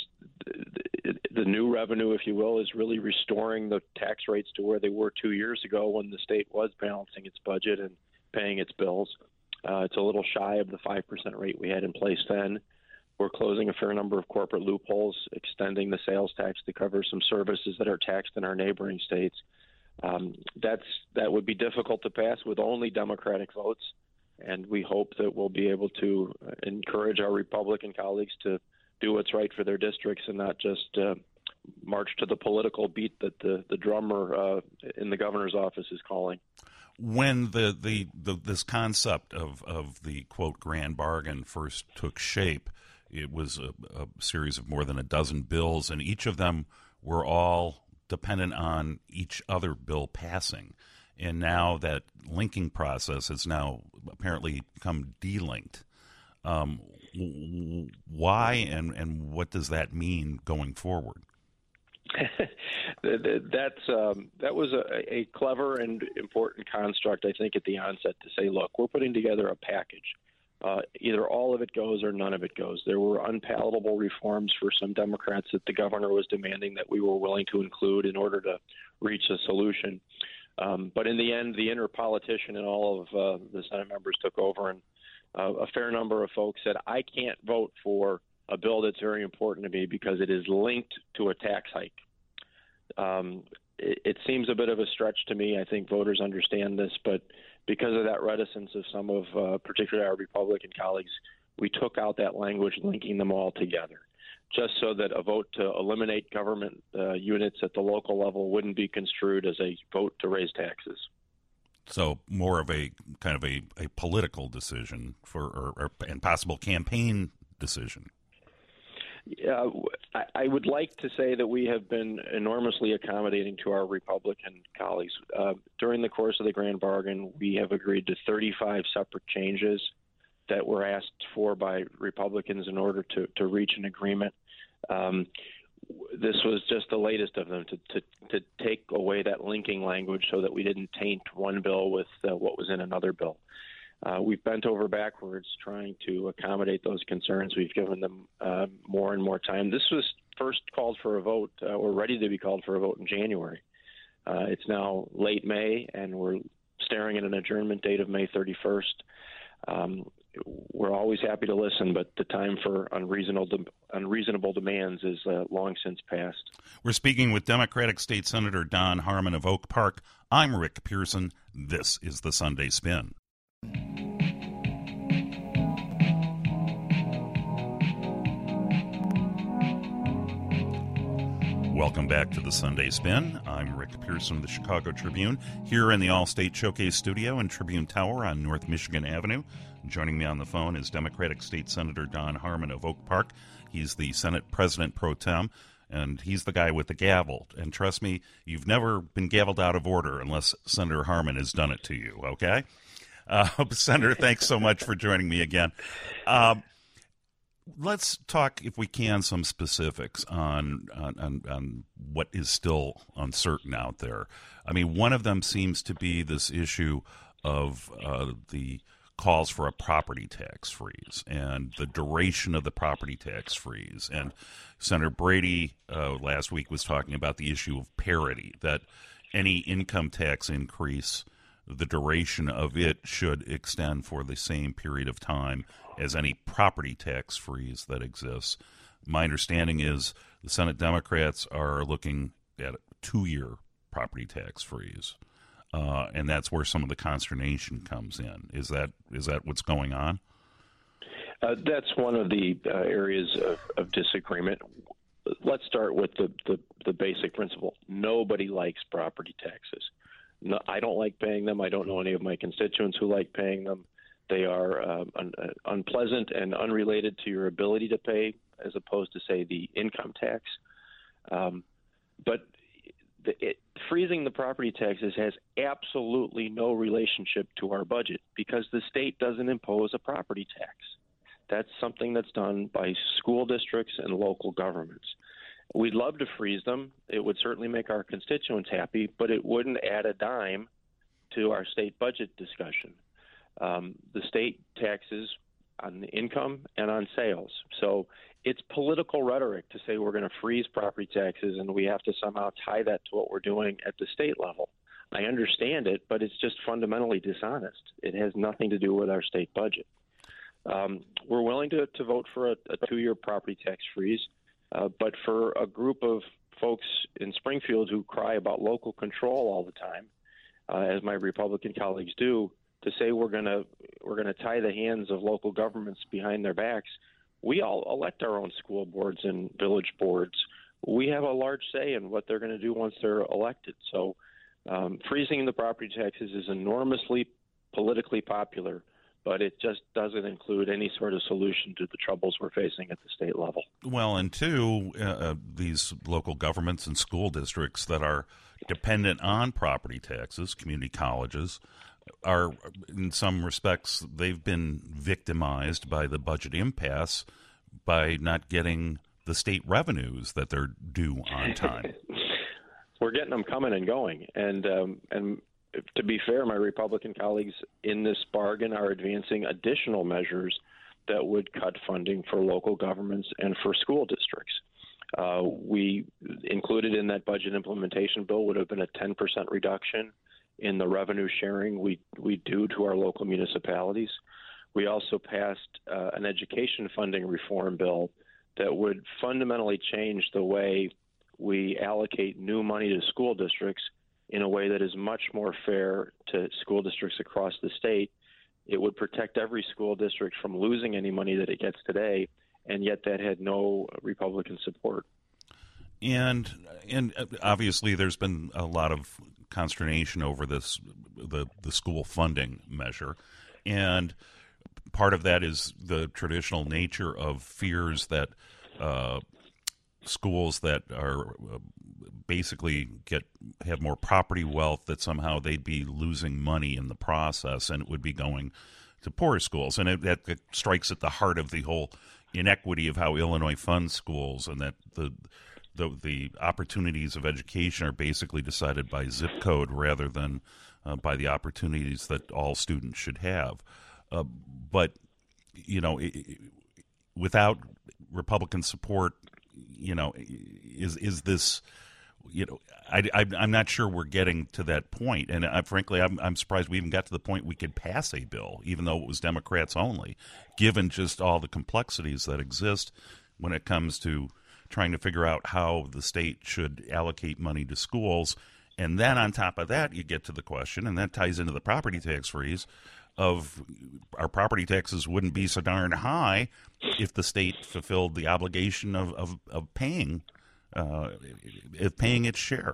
the, the new revenue, if you will, is really restoring the tax rates to where they were two years ago when the state was balancing its budget and paying its bills. Uh, it's a little shy of the five percent rate we had in place then. We're closing a fair number of corporate loopholes, extending the sales tax to cover some services that are taxed in our neighboring states. Um, that's that would be difficult to pass with only Democratic votes, and we hope that we'll be able to encourage our Republican colleagues to do what's right for their districts and not just uh, march to the political beat that the, the drummer uh, in the governor's office is calling. When the, the, the this concept of, of the, quote, grand bargain first took shape, it was a, a series of more than a dozen bills, and each of them were all dependent on each other bill passing. And now that linking process has now apparently become delinked. Um, why and, and what does that mean going forward? That's um, that was a, a clever and important construct, I think, at the onset to say, look, we're putting together a package. Uh, either all of it goes or none of it goes. There were unpalatable reforms for some Democrats that the governor was demanding that we were willing to include in order to reach a solution. Um, but in the end, the inner politician and all of uh, the Senate members took over, and uh, a fair number of folks said, I can't vote for a bill that's very important to me because it is linked to a tax hike. Um, it, it seems a bit of a stretch to me. I think voters understand this, but because of that reticence of some of, uh, particularly our Republican colleagues, we took out that language linking them all together, just so that a vote to eliminate government uh, units at the local level wouldn't be construed as a vote to raise taxes. So more of a kind of a, a political decision for, or, or and possible campaign decision. Uh, I, I would like to say that we have been enormously accommodating to our Republican colleagues. Uh, during the course of the grand bargain, we have agreed to thirty-five separate changes that were asked for by Republicans in order to, to reach an agreement. Um, this was just the latest of them, to, to, to take away that linking language so that we didn't taint one bill with uh, what was in another bill. Uh, we've bent over backwards trying to accommodate those concerns. We've given them uh, more and more time. This was first called for a vote, uh, or ready to be called for a vote in January. Uh, it's now late May, and we're staring at an adjournment date of May thirty-first. Um, we're always happy to listen, but the time for unreasonable de- unreasonable demands is uh, long since passed. We're speaking with Democratic State Senator Don Harmon of Oak Park. I'm Rick Pearson. This is the Sunday Spin. Welcome back to the Sunday Spin. I'm Rick Pearson of the Chicago Tribune, here in the All-State Showcase Studio in Tribune Tower on North Michigan Avenue. Joining me on the phone is Democratic State Senator Don Harmon of Oak Park. He's the Senate President Pro Tem, and he's the guy with the gavel. And trust me, you've never been gavelled out of order unless Senator Harmon has done it to you, okay? Uh, Senator, thanks so much for joining me again. Um, Let's talk, if we can, some specifics on, on on what is still uncertain out there. I mean, one of them seems to be this issue of uh, the calls for a property tax freeze and the duration of the property tax freeze. And Senator Brady uh, last week was talking about the issue of parity, that any income tax increase, the duration of it should extend for the same period of time as any property tax freeze that exists. My understanding is the Senate Democrats are looking at a two-year property tax freeze, uh, and that's where some of the consternation comes in. Is that is that what's going on? Uh, that's one of the uh, areas of, of disagreement. Let's start with the, the, the basic principle. Nobody likes property taxes. No, I don't like paying them. I don't know any of my constituents who like paying them. They are uh, un- uh, unpleasant and unrelated to your ability to pay, as opposed to, say, the income tax. Um, but the, it, freezing the property taxes has absolutely no relationship to our budget because the state doesn't impose a property tax. That's something that's done by school districts and local governments. We'd love to freeze them. It would certainly make our constituents happy, but it wouldn't add a dime to our state budget discussion. Um, the state taxes on income and on sales. So it's political rhetoric to say we're going to freeze property taxes and we have to somehow tie that to what we're doing at the state level. I understand it, but it's just fundamentally dishonest. It has nothing to do with our state budget. Um, we're willing to, to vote for a, a two-year property tax freeze, uh, but for a group of folks in Springfield who cry about local control all the time, uh, as my Republican colleagues do, to say we're going to we're going to tie the hands of local governments behind their backs. We all elect our own school boards and village boards. We have a large say in what they're going to do once they're elected. So um, freezing the property taxes is enormously politically popular, but it just doesn't include any sort of solution to the troubles we're facing at the state level. Well, and two, uh, these local governments and school districts that are dependent on property taxes, community colleges, are, in some respects, they've been victimized by the budget impasse by not getting the state revenues that they're due on time. We're getting them coming and going. And um, and to be fair, my Republican colleagues in this bargain are advancing additional measures that would cut funding for local governments and for school districts. Uh, we included in that budget implementation bill would have been a ten percent reduction in the revenue sharing we, we do to our local municipalities. We also passed uh, an education funding reform bill that would fundamentally change the way we allocate new money to school districts in a way that is much more fair to school districts across the state. It would protect every school district from losing any money that it gets today, and yet that had no Republican support. And and obviously there's been a lot of consternation over this, the, the school funding measure. And part of that is the traditional nature of fears that uh, schools that are uh, basically get have more property wealth, that somehow they'd be losing money in the process and it would be going to poorer schools. And it, that, that strikes at the heart of the whole inequity of how Illinois funds schools, and that the The, the opportunities of education are basically decided by zip code rather than uh, by the opportunities that all students should have. Uh, but, you know, it, it, without Republican support, you know, is is this, you know, I, I, I'm not sure we're getting to that point. And I, frankly, I'm, I'm surprised we even got to the point we could pass a bill, even though it was Democrats only, given just all the complexities that exist when it comes to trying to figure out how the state should allocate money to schools. And then on top of that, you get to the question, and that ties into the property tax freeze, of our property taxes wouldn't be so darn high if the state fulfilled the obligation of, of, of paying, uh, of paying its share.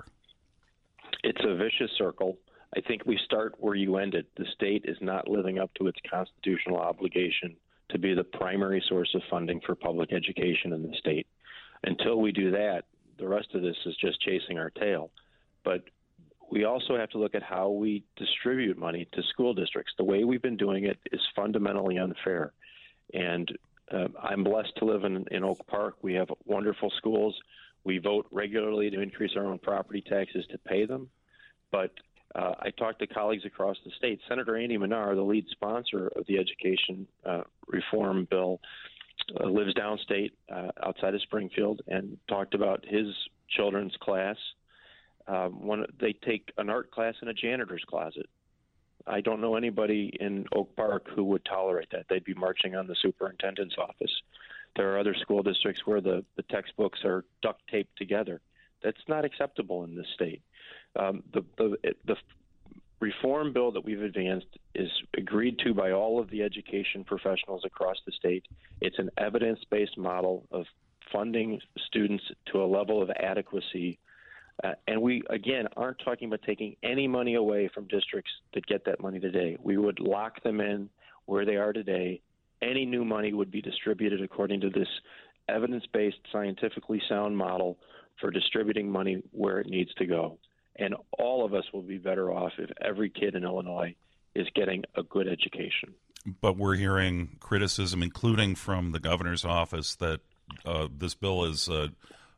It's a vicious circle. I think we start where you ended. The state is not living up to its constitutional obligation to be the primary source of funding for public education in the state. Until we do that, the rest of this is just chasing our tail. But we also have to look at how we distribute money to school districts. The way we've been doing it is fundamentally unfair. And uh, I'm blessed to live in, in Oak Park. We have wonderful schools. We vote regularly to increase our own property taxes to pay them. But Uh, I talked to colleagues across the state. Senator Andy Manar, the lead sponsor of the education uh, reform bill, uh, lives downstate uh, outside of Springfield, and talked about his children's class. Um, one, they take an art class in a janitor's closet. I don't know anybody in Oak Park who would tolerate that. They'd be marching on the superintendent's office. There are other school districts where the, the textbooks are duct taped together. That's not acceptable in this state. Um, the, the, the reform bill that we've advanced is agreed to by all of the education professionals across the state. It's an evidence-based model of funding students to a level of adequacy. Uh, and we, again, aren't talking about taking any money away from districts that get that money today. We would lock them in where they are today. Any new money would be distributed according to this evidence-based, scientifically sound model for distributing money where it needs to go. And all of us will be better off if every kid in Illinois is getting a good education. But we're hearing criticism, including from the governor's office, that uh, this bill is uh,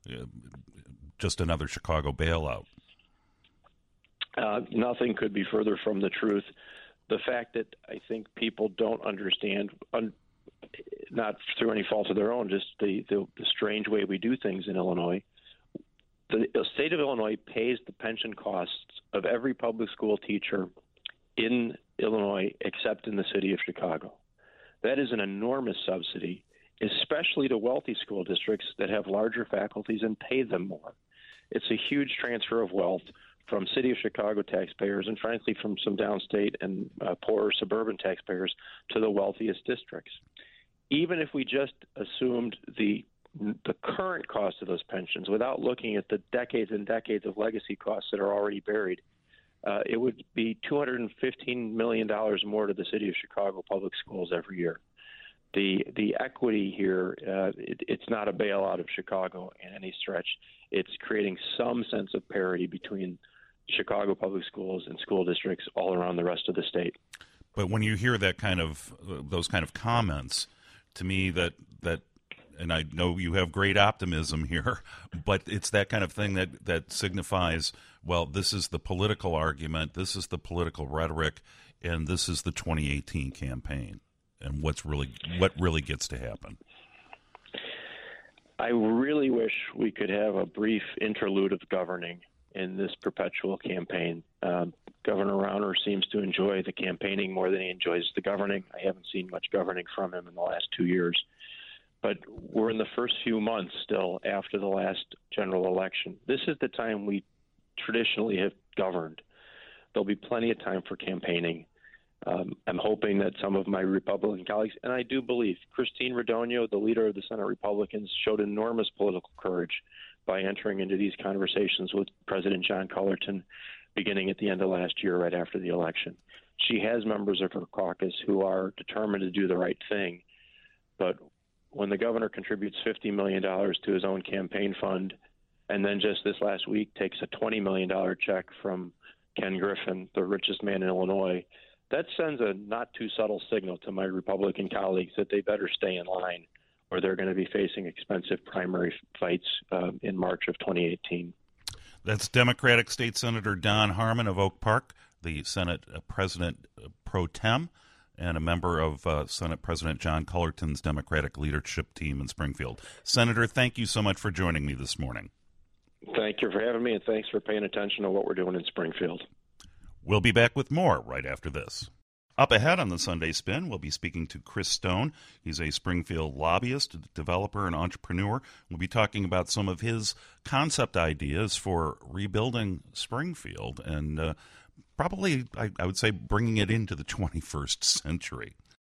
just another Chicago bailout. Uh, nothing could be further from the truth. The fact that I think people don't understand, un- not through any fault of their own, just the, the, the strange way we do things in Illinois. The state of Illinois pays the pension costs of every public school teacher in Illinois except in the city of Chicago. That is an enormous subsidy, especially to wealthy school districts that have larger faculties and pay them more. It's a huge transfer of wealth from city of Chicago taxpayers and, frankly, from some downstate and uh, poorer suburban taxpayers to the wealthiest districts. Even if we just assumed the the current cost of those pensions without looking at the decades and decades of legacy costs that are already buried, uh, it would be two hundred fifteen million dollars more to the city of Chicago public schools every year. The the equity here, uh, it, it's not a bailout of Chicago in any stretch. It's creating some sense of parity between Chicago public schools and school districts all around the rest of the state. But when you hear that kind of uh, those kind of comments, to me that that and I know you have great optimism here, but it's that kind of thing that, that signifies, well, this is the political argument, this is the political rhetoric, and this is the twenty eighteen campaign, and what's really what really gets to happen. I really wish we could have a brief interlude of governing in this perpetual campaign. Um, Governor Rauner seems to enjoy the campaigning more than he enjoys the governing. I haven't seen much governing from him in the last two years. But we're in the first few months still after the last general election. This is the time we traditionally have governed. There'll be plenty of time for campaigning. Um, I'm hoping that some of my Republican colleagues, and I do believe Christine Radogno, the leader of the Senate Republicans, showed enormous political courage by entering into these conversations with President John Cullerton beginning at the end of last year, right after the election. She has members of her caucus who are determined to do the right thing. But when the governor contributes fifty million dollars to his own campaign fund, and then just this last week takes a twenty million dollars check from Ken Griffin, the richest man in Illinois, that sends a not too subtle signal to my Republican colleagues that they better stay in line, or they're going to be facing expensive primary fights uh, in March of twenty eighteen. That's Democratic State Senator Don Harmon of Oak Park, the Senate President pro tem, and a member of uh, Senate President John Cullerton's Democratic leadership team in Springfield. Senator, thank you so much for joining me this morning. Thank you for having me, and thanks for paying attention to what we're doing in Springfield. We'll be back with more right after this. Up ahead on the Sunday Spin, we'll be speaking to Chris Stone. He's a Springfield lobbyist, developer, and entrepreneur. We'll be talking about some of his concept ideas for rebuilding Springfield and uh, probably, I, I would say, bringing it into the twenty-first century.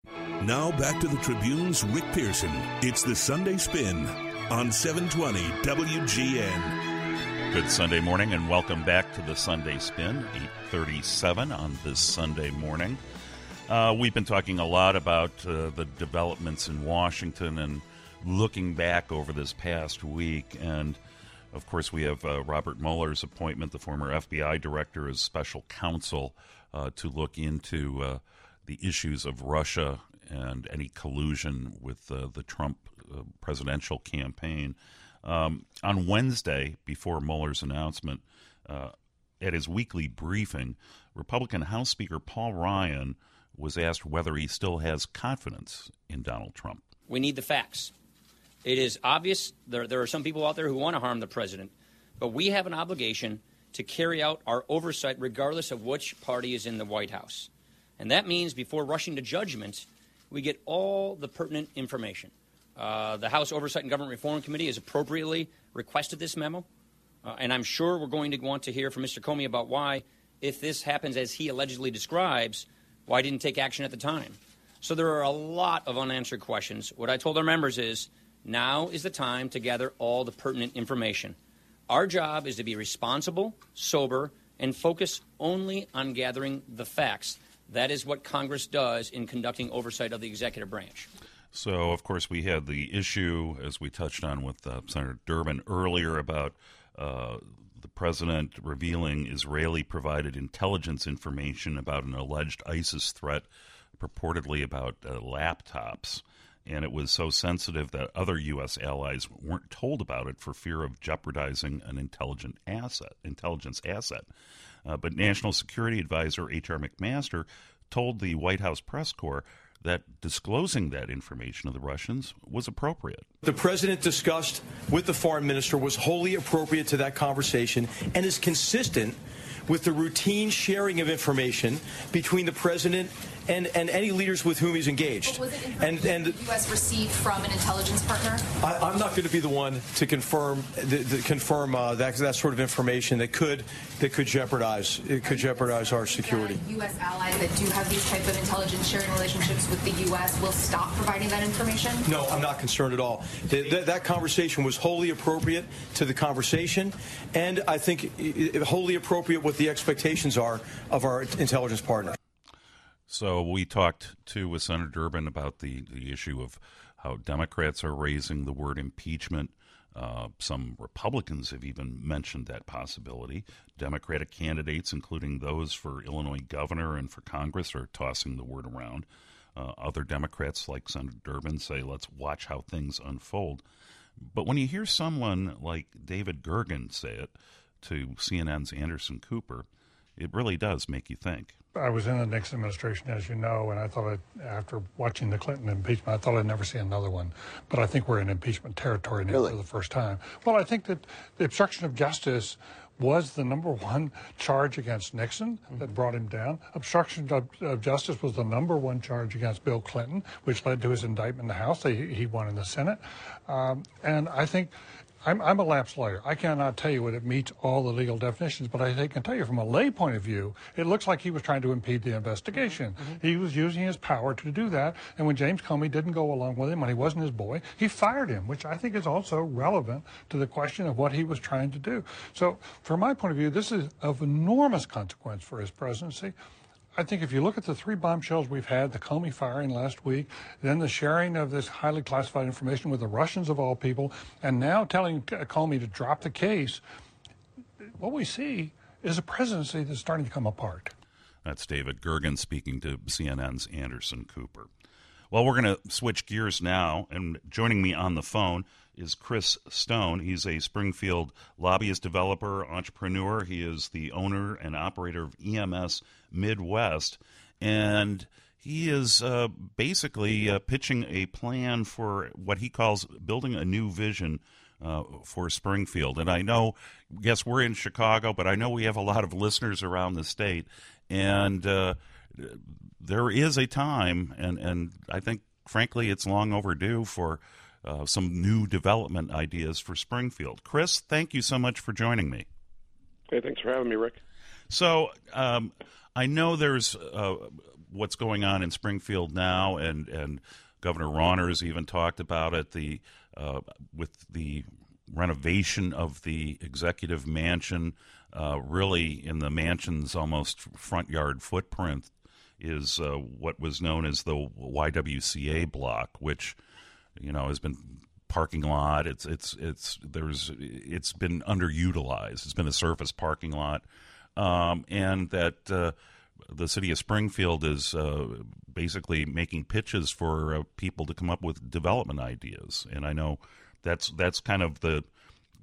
Now back to the Tribune's Rick Pearson. It's the Sunday Spin on seven twenty W G N. Good Sunday morning, and welcome back to the Sunday Spin, eight thirty-seven on this Sunday morning. Uh, we've been talking a lot about uh, the developments in Washington and looking back over this past week. And, of course, we have uh, Robert Mueller's appointment, the former F B I director, as special counsel uh, to look into uh, the issues of Russia and any collusion with uh, the Trump uh, presidential campaign. Um, on Wednesday, before Mueller's announcement, uh, at his weekly briefing, Republican House Speaker Paul Ryan was asked whether he still has confidence in Donald Trump. We need the facts. It is obvious there, there are some people out there who want to harm the president, but we have an obligation to carry out our oversight regardless of which party is in the White House. And that means before rushing to judgment, we get all the pertinent information. Uh, the House Oversight and Government Reform Committee has appropriately requested this memo, uh, and I'm sure we're going to want to hear from Mister Comey about why, if this happens as he allegedly describes, why didn't take action at the time. So there are a lot of unanswered questions. What I told our members is, now is the time to gather all the pertinent information. Our job is to be responsible, sober, and focus only on gathering the facts. That is what Congress does in conducting oversight of the executive branch. So, of course, we had the issue, as we touched on with uh, Senator Durbin earlier, about uh, the president revealing Israeli-provided intelligence information about an alleged ISIS threat, purportedly about uh, laptops. And it was so sensitive that other U S allies weren't told about it for fear of jeopardizing an intelligent asset, intelligence asset. Uh, but National Security Advisor H R McMaster told the White House press corps that disclosing that information of the Russians was appropriate. The president discussed with the foreign minister was wholly appropriate to that conversation and is consistent with the routine sharing of information between the president and, and any leaders with whom he's engaged. But was it information and, and the U S received from an intelligence partner? I, I'm not going to be the one to confirm the, the, confirm uh, that that sort of information that could that could jeopardize it could jeopardize our security. U S allies that do have these type of intelligence sharing relationships with the U S will stop providing that information? No, I'm not concerned at all. The, the, that conversation was wholly appropriate to the conversation, and I think it, it, wholly appropriate what the expectations are of our intelligence partner. So we talked, too, with Senator Durbin about the, the issue of how Democrats are raising the word impeachment. Uh, some Republicans have even mentioned that possibility. Democratic candidates, including those for Illinois governor and for Congress, are tossing the word around. Uh, other Democrats, like Senator Durbin, say, let's watch how things unfold. But when you hear someone like David Gergen say it to C N N's Anderson Cooper, it really does make you think. I was in the Nixon administration, as you know, and I thought I'd, after watching the Clinton impeachment, I thought I'd never see another one. But I think we're in impeachment territory now really? for the first time. Well, I think that the obstruction of justice was the number one charge against Nixon that mm-hmm. brought him down. Obstruction of, of justice was the number one charge against Bill Clinton, which led to his indictment in the House. He, he won in the Senate. Um, and I think I'm, I'm a lapsed lawyer. I cannot tell you whether it meets all the legal definitions, but I can tell you from a lay point of view, it looks like he was trying to impede the investigation. Mm-hmm. He was using his power to do that, and when James Comey didn't go along with him, when he wasn't his boy, he fired him, which I think is also relevant to the question of what he was trying to do. So from my point of view, this is of enormous consequence for his presidency. I think if you look at the three bombshells we've had, the Comey firing last week, then the sharing of this highly classified information with the Russians of all people, and now telling Comey to drop the case, what we see is a presidency that's starting to come apart. That's David Gergen speaking to C N N's Anderson Cooper. Well, we're going to switch gears now, and joining me on the phone is Chris Stone. He's a Springfield lobbyist, developer, entrepreneur. He is the owner and operator of E M S Midwest, and he is uh, basically uh, pitching a plan for what he calls building a new vision uh, for Springfield. And I know, yes, we're in Chicago, but I know we have a lot of listeners around the state, and uh, there is a time, and, and I think, frankly, it's long overdue for uh, some new development ideas for Springfield. Chris, thank you so much for joining me. Hey, thanks for having me, Rick. So um, I know there's uh, what's going on in Springfield now, and, and Governor Rauner's even talked about it, the uh, with the renovation of the executive mansion, uh, really in the mansion's almost front yard footprint is uh, what was known as the Y W C A block, which, you know, has been parking lot. It's it's it's there's it's been underutilized. It's been a surface parking lot, um, and that uh, the city of Springfield is uh, basically making pitches for uh, people to come up with development ideas. And I know that's that's kind of the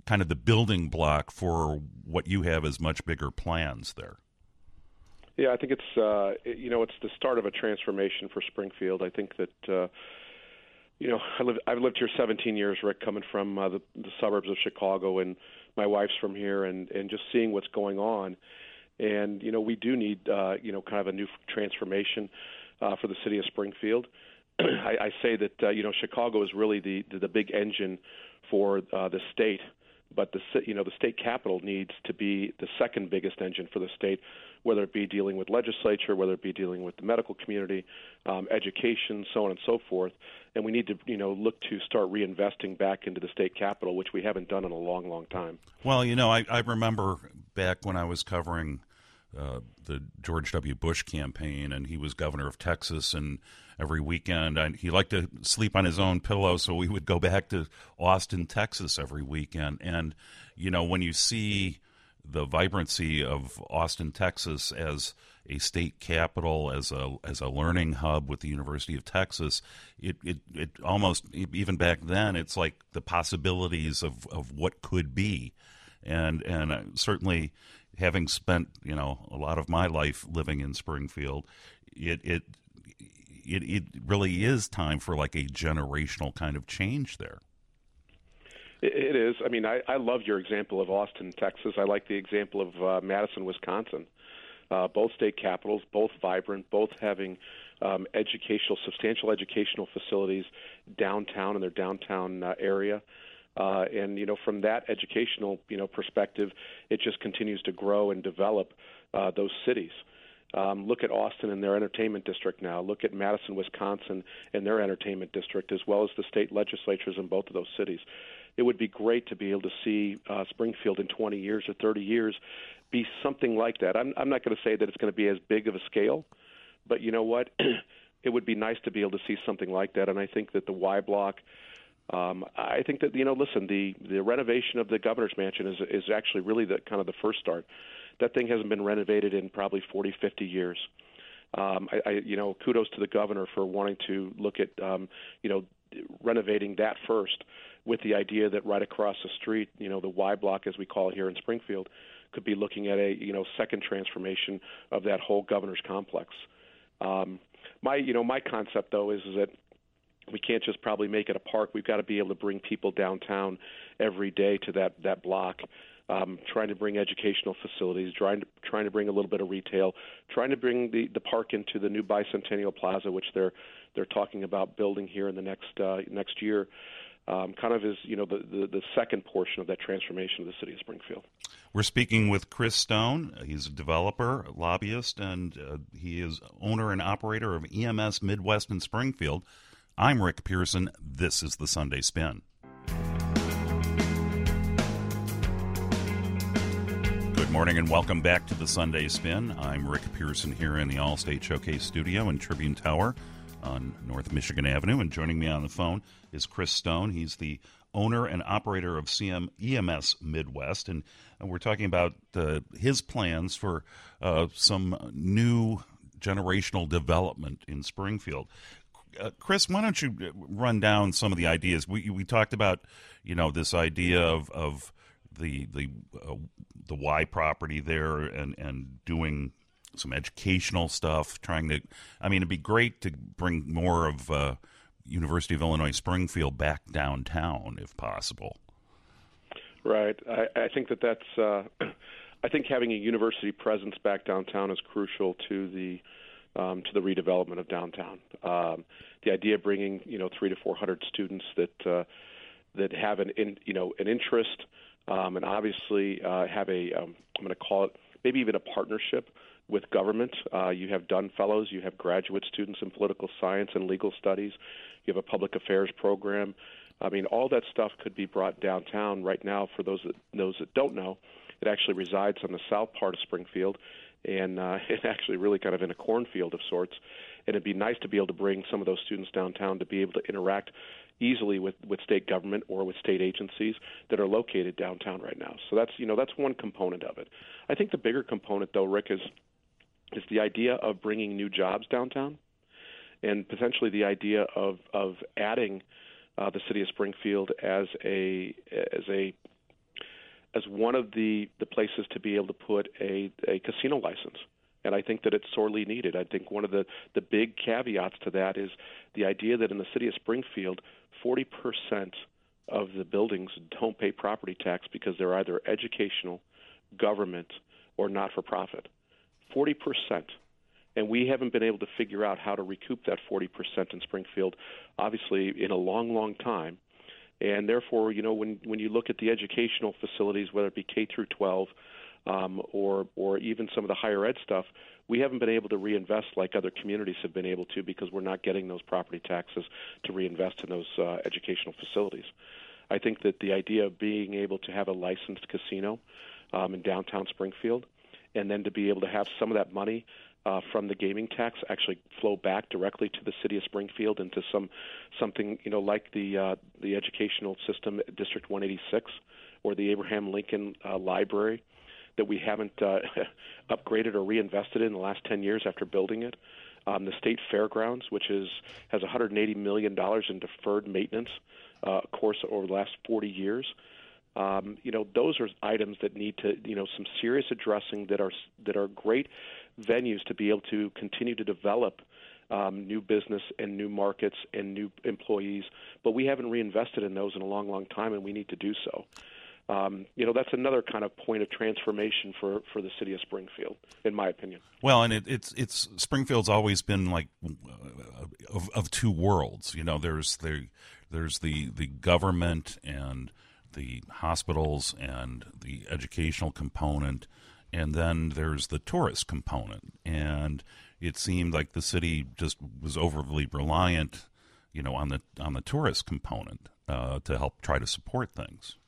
kind of the building block for what you have as much bigger plans there. Yeah, I think it's uh, you know it's the start of a transformation for Springfield. I think that uh, you know I live I've lived here seventeen years, Rick, coming from uh, the, the suburbs of Chicago, and my wife's from here, and, and just seeing what's going on. And you know we do need uh, you know kind of a new transformation uh, for the city of Springfield. I, I say that uh, you know Chicago is really the the, the big engine for uh, the state, but the you know the state capital needs to be the second biggest engine for the state, whether it be dealing with legislature, whether it be dealing with the medical community, um, education, so on and so forth. And we need to you know look to start reinvesting back into the state capital, which we haven't done in a long, long time. Well, you know, I, I remember back when I was covering uh, the George W. Bush campaign, and he was governor of Texas, and every weekend I, he liked to sleep on his own pillow, so we would go back to Austin, Texas every weekend. And, you know, when you see the vibrancy of Austin, Texas as a state capital, as a as a learning hub with the University of Texas, it, it, it almost, even back then, it's like the possibilities of, of what could be. And, and certainly having spent, you know, a lot of my life living in Springfield, it it It, it really is time for like a generational kind of change there. It, it is. I mean, I, I love your example of Austin, Texas. I like the example of uh, Madison, Wisconsin. Uh, both state capitals, both vibrant, both having um, educational, substantial educational facilities downtown in their downtown uh, area. Uh, and, you know, from that educational, you know, perspective, it just continues to grow and develop uh, those cities. Um, look at Austin and their entertainment district now. Look at Madison, Wisconsin and their entertainment district, as well as the state legislatures in both of those cities. It would be great to be able to see uh, Springfield in twenty years or thirty years be something like that. I'm, I'm not going to say that it's going to be as big of a scale, but you know what? It would be nice to be able to see something like that. And I think that the Y Block, um, I think that, you know, listen, the, the renovation of the governor's mansion is, is actually really the kind of the first start. That thing hasn't been renovated in probably forty, fifty years. Um, I, I, you know, kudos to the governor for wanting to look at, um, you know, renovating that first, with the idea that right across the street, you know, the Y Block, as we call it here in Springfield, could be looking at a, you know, second transformation of that whole governor's complex. Um, my, you know, my concept though is, is that we can't just probably make it a park. We've got to be able to bring people downtown every day to that that block. Um, trying to bring educational facilities, trying to trying to bring a little bit of retail, trying to bring the, the park into the new Bicentennial Plaza, which they're they're talking about building here in the next uh, next year. Um, kind of is you know the, the the second portion of that transformation of the city of Springfield. We're speaking with Chris Stone. He's a developer, lobbyist, and uh, he is owner and operator of E M S Midwest in Springfield. I'm Rick Pearson. This is the Sunday Spin. Good morning and welcome back to the Sunday Spin. I'm Rick Pearson here in the All-State Showcase studio in Tribune Tower on North Michigan Avenue. And joining me on the phone is Chris Stone. He's the owner and operator of C M E M S Midwest. And, and we're talking about uh, his plans for uh, some new generational development in Springfield. Uh, Chris, why don't you run down some of the ideas? We we talked about, you know, this idea of of the the uh, the Y property there and, and doing some educational stuff, trying to, I mean, it'd be great to bring more of uh, University of Illinois Springfield back downtown if possible. Right. I, I think that that's, uh, I think having a university presence back downtown is crucial to the um, to the redevelopment of downtown. Um, the idea of bringing, you know, three to four hundred students that uh, that have an, in, you know, an interest. Um, and obviously uh, have a, um, I'm going to call it maybe even a partnership with government. Uh, you have Dunn Fellows, you have graduate students in political science and legal studies, you have a public affairs program. I mean, all that stuff could be brought downtown right now. For those that, those that don't know, it actually resides on the south part of Springfield, and uh, it's actually really kind of in a cornfield of sorts. And it'd be nice to be able to bring some of those students downtown to be able to interact easily with, with state government or with state agencies that are located downtown right now. So that's, you know, that's one component of it. I think the bigger component, though, Rick, is is the idea of bringing new jobs downtown, and potentially the idea of of adding uh, the city of Springfield as a as a as one of the, the places to be able to put a, a casino license. And I think that it's sorely needed. I think one of the, the big caveats to that is the idea that in the city of Springfield, forty percent of the buildings don't pay property tax because they're either educational, government, or not-for-profit. forty percent. And we haven't been able to figure out how to recoup that forty percent in Springfield, obviously, in a long, long time. And therefore, you know, when, when you look at the educational facilities, whether it be K through twelve um, or or even some of the higher ed stuff, we haven't been able to reinvest like other communities have been able to because we're not getting those property taxes to reinvest in those uh, educational facilities. I think that the idea of being able to have a licensed casino um, in downtown Springfield and then to be able to have some of that money Uh, from the gaming tax actually flow back directly to the city of Springfield into some something, you know, like the uh, the educational system at District one eighty-six or the Abraham Lincoln uh, Library that we haven't uh, upgraded or reinvested in the last ten years after building it. Um, the State Fairgrounds, which is has one hundred eighty million dollars in deferred maintenance, uh, of course, over the last forty years. Um, you know, those are items that need to, you know, some serious addressing that are that are great venues to be able to continue to develop um, new business and new markets and new employees. But we haven't reinvested in those in a long, long time, and we need to do so. Um, you know, that's another kind of point of transformation for, for the city of Springfield, in my opinion. Well, and it, it's it's Springfield's always been like of, of two worlds. You know, there's the there's the the government and the hospitals and the educational component, and then there's the tourist component. And it seemed like the city just was overly reliant, you know, on the on the tourist component uh, to help try to support things.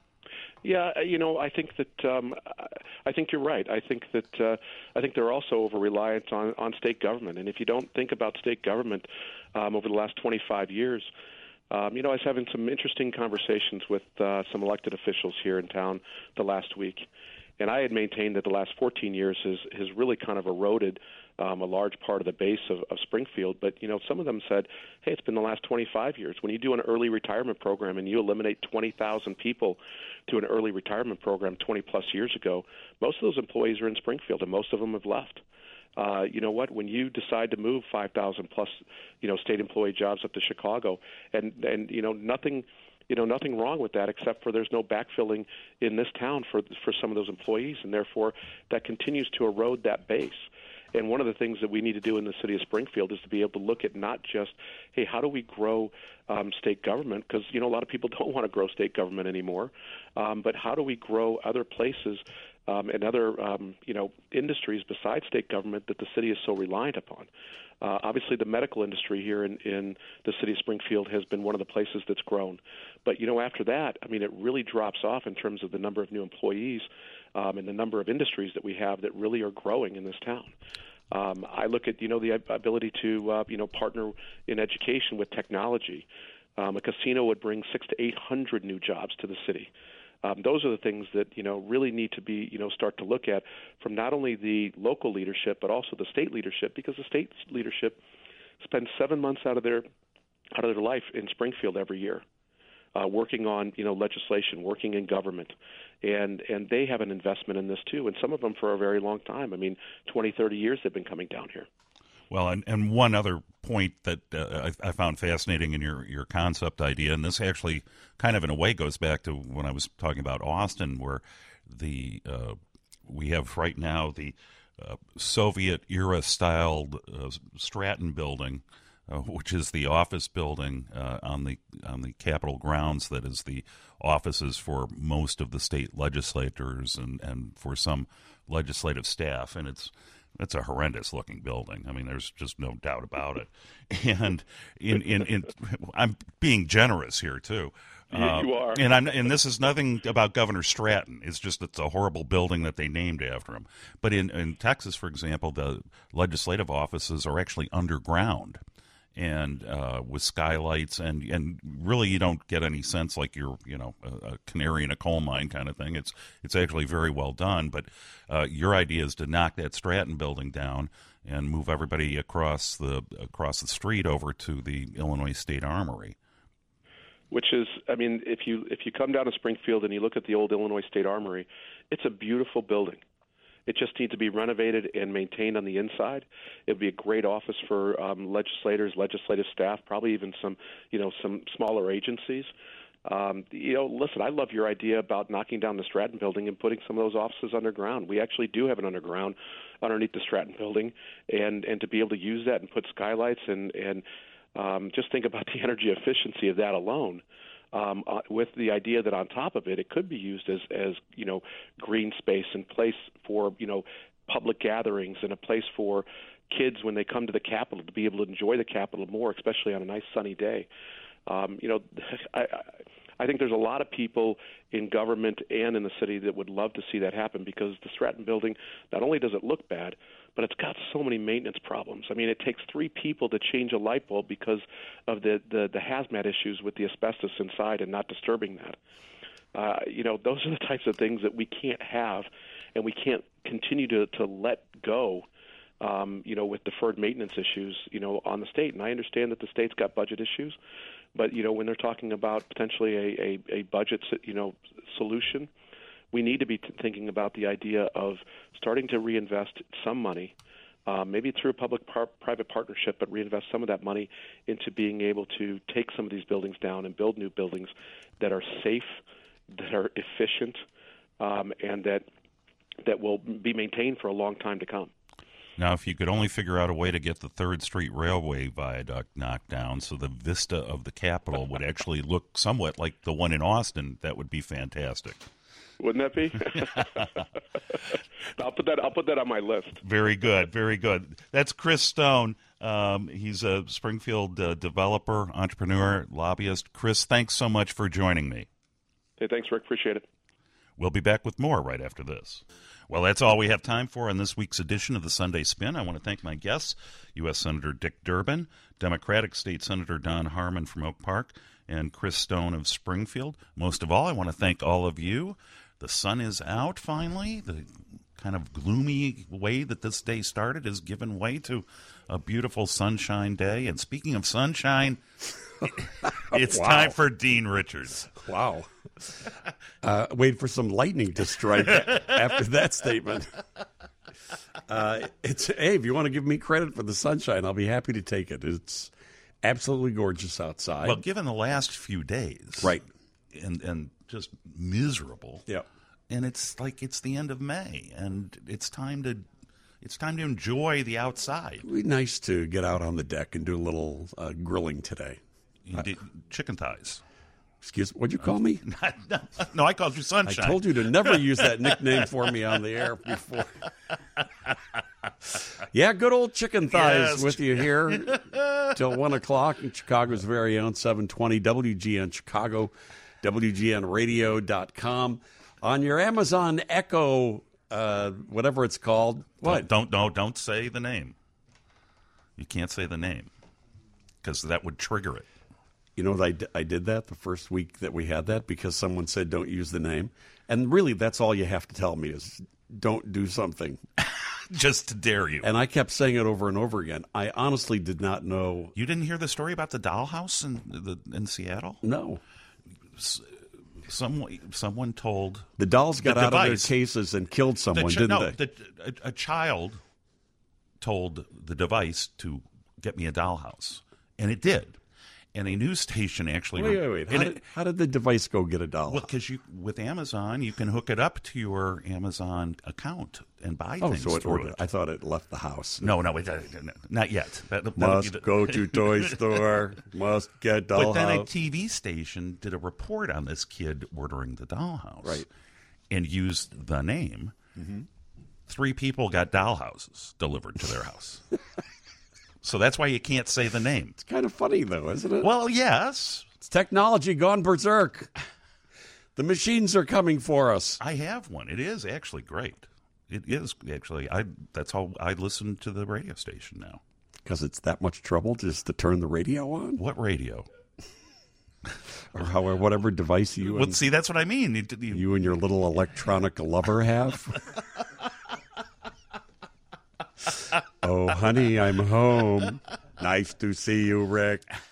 Yeah, you know, I think that um, I think you're right. I think that uh, I think they're also over reliant on, on state government. And if you don't think about state government um, over the last twenty-five years, um, you know, I was having some interesting conversations with uh, some elected officials here in town the last week, and I had maintained that the last fourteen years has has really kind of eroded um, a large part of the base of, of Springfield. But, you know, some of them said, hey, it's been the last twenty-five years. When you do an early retirement program and you eliminate twenty thousand people to an early retirement program twenty-plus years ago, most of those employees are in Springfield, and most of them have left. Uh, you know what? When you decide to move five thousand plus, you know, state employee jobs up to Chicago, and, and you know, nothing – You know, nothing wrong with that except for there's no backfilling in this town for for some of those employees, and therefore that continues to erode that base. And one of the things that we need to do in the city of Springfield is to be able to look at not just, hey, how do we grow um, state government? Because, you know, a lot of people don't want to grow state government anymore, um, but how do we grow other places um, and other, um, you know, industries besides state government that the city is so reliant upon? Uh, obviously, the medical industry here in, in the city of Springfield has been one of the places that's grown. But, you know, after that, I mean, it really drops off in terms of the number of new employees um, and the number of industries that we have that really are growing in this town. Um, I look at, you know, the ability to, uh, you know, partner in education with technology. Um, a casino would bring six to eight hundred new jobs to the city. Um, those are the things that, you know, really need to be, you know, start to look at from not only the local leadership but also the state leadership, because the state leadership spends seven months out of their out of their life in Springfield every year, uh, working on, you know, legislation, working in government, and and they have an investment in this too, and some of them for a very long time. I mean, twenty, thirty years they've been coming down here. Well, and, and one other point that uh, I, I found fascinating in your, your concept idea, and this actually kind of in a way goes back to when I was talking about Austin, where the uh, we have right now the uh, Soviet-era styled uh, Stratton building, uh, which is the office building uh, on the on the Capitol grounds that is the offices for most of the state legislators and, and for some legislative staff, and it's It's a horrendous-looking building. I mean, there's just no doubt about it. And in, in, in I'm being generous here too. Uh, you are. And I'm and this is nothing about Governor Stratton. It's just it's a horrible building that they named after him. But in, in Texas, for example, the legislative offices are actually underground, and uh, with skylights, and, and really you don't get any sense like you're, you know, a, a canary in a coal mine kind of thing. It's it's actually very well done. But uh, your idea is to knock that Stratton building down and move everybody across the across the street over to the Illinois State Armory. which is, I mean, if you if you come down to Springfield and you look at the old Illinois State Armory, it's a beautiful building. It just needs to be renovated and maintained on the inside. It would be a great office for um, legislators, legislative staff, probably even some, you know, some smaller agencies. Um, you know, listen, I love your idea about knocking down the Stratton building and putting some of those offices underground. We actually do have an underground underneath the Stratton building, and, and to be able to use that and put skylights and, and um, just think about the energy efficiency of that alone. Um, uh, with the idea that on top of it, it could be used as, as you know, green space and place for, you know, public gatherings and a place for kids when they come to the Capitol to be able to enjoy the Capitol more, especially on a nice sunny day. Um, you know, I, I think there's a lot of people in government and in the city that would love to see that happen, because the Stratton building, not only does it look bad, but it's got so many maintenance problems. I mean, it takes three people to change a light bulb because of the, the, the hazmat issues with the asbestos inside and not disturbing that. Uh, you know, those are the types of things that we can't have, and we can't continue to, to let go, um, you know, with deferred maintenance issues, you know, on the state. And I understand that the state's got budget issues, but, you know, when they're talking about potentially a, a, a budget, you know, solution, we need to be t- thinking about the idea of starting to reinvest some money, uh, maybe through a public-private partnership, but reinvest some of that money into being able to take some of these buildings down and build new buildings that are safe, that are efficient, um, and that that will be maintained for a long time to come. Now, if you could only figure out a way to get the third Street Railway viaduct knocked down so the vista of the Capitol would actually look somewhat like the one in Austin, that would be fantastic. Wouldn't that be? I'll put that. I'll put that on my list. Very good. Very good. That's Chris Stone. Um, he's a Springfield uh, developer, entrepreneur, lobbyist. Chris, thanks so much for joining me. Hey, thanks, Rick. Appreciate it. We'll be back with more right after this. Well, that's all we have time for on this week's edition of the Sunday Spin. I want to thank my guests, U S Senator Dick Durbin, Democratic State Senator Don Harmon from Oak Park, and Chris Stone of Springfield. Most of all, I want to thank all of you. The sun is out finally. The kind of gloomy way that this day started has given way to a beautiful sunshine day. And speaking of sunshine, it's wow. time for Dean Richards. Wow. Uh, wait for some lightning to strike after that statement. Uh, it's hey, if you want to give me credit for the sunshine, I'll be happy to take it. It's absolutely gorgeous outside. Well, given the last few days. Right. And and just miserable. Yeah. And it's like it's the end of May, and it's time to it's time to enjoy the outside. It'd be nice to get out on the deck and do a little uh, grilling today. You did chicken thighs. Excuse me, what'd you call me? no, no, I called you Sunshine. I told you to never use that nickname for me on the air before. Yeah, good old chicken thighs Yes. with you here till one o'clock in Chicago's very own seven twenty W G N Chicago, W G N radio dot com. On your Amazon Echo, uh, whatever it's called. What? Don't, don't, no, don't say the name. You can't say the name because that would trigger it. You know, I, d- I did that the first week that we had that because someone said don't use the name. And really, that's all you have to tell me is don't do something. Just to dare you. And I kept saying it over and over again. I honestly did not know. You didn't hear the story about the dollhouse in the in Seattle? No. Someone someone told the dolls got the out device, of their cases and killed someone, the chi- didn't no, they? The, a, a child told the device to get me a dollhouse, and it did. And a news station actually. Wait, wait, wait. How did, it, how did the device go get a dollhouse? Well, because you with Amazon, you can hook it up to your Amazon account and buy oh, things so it through ordered. it. I thought it left the house. No, no, it, uh, not yet. That, that Must the, go to toy store. Must get dollhouse. But then a T V station did a report on this kid ordering the dollhouse, right? And used the name. Mm-hmm. Three people got dollhouses delivered to their house. So that's why you can't say the name. It's kind of funny, though, isn't it? Well, yes. It's technology gone berserk. The machines are coming for us. I have one. It is actually great. It is actually. I. That's how I listen to the radio station now. Because it's that much trouble just to turn the radio on? What radio? Or however, whatever device you well, and, see, that's what I mean. You, you, you and your little electronic lover have. Oh, honey, I'm home. Nice to see you, Rick.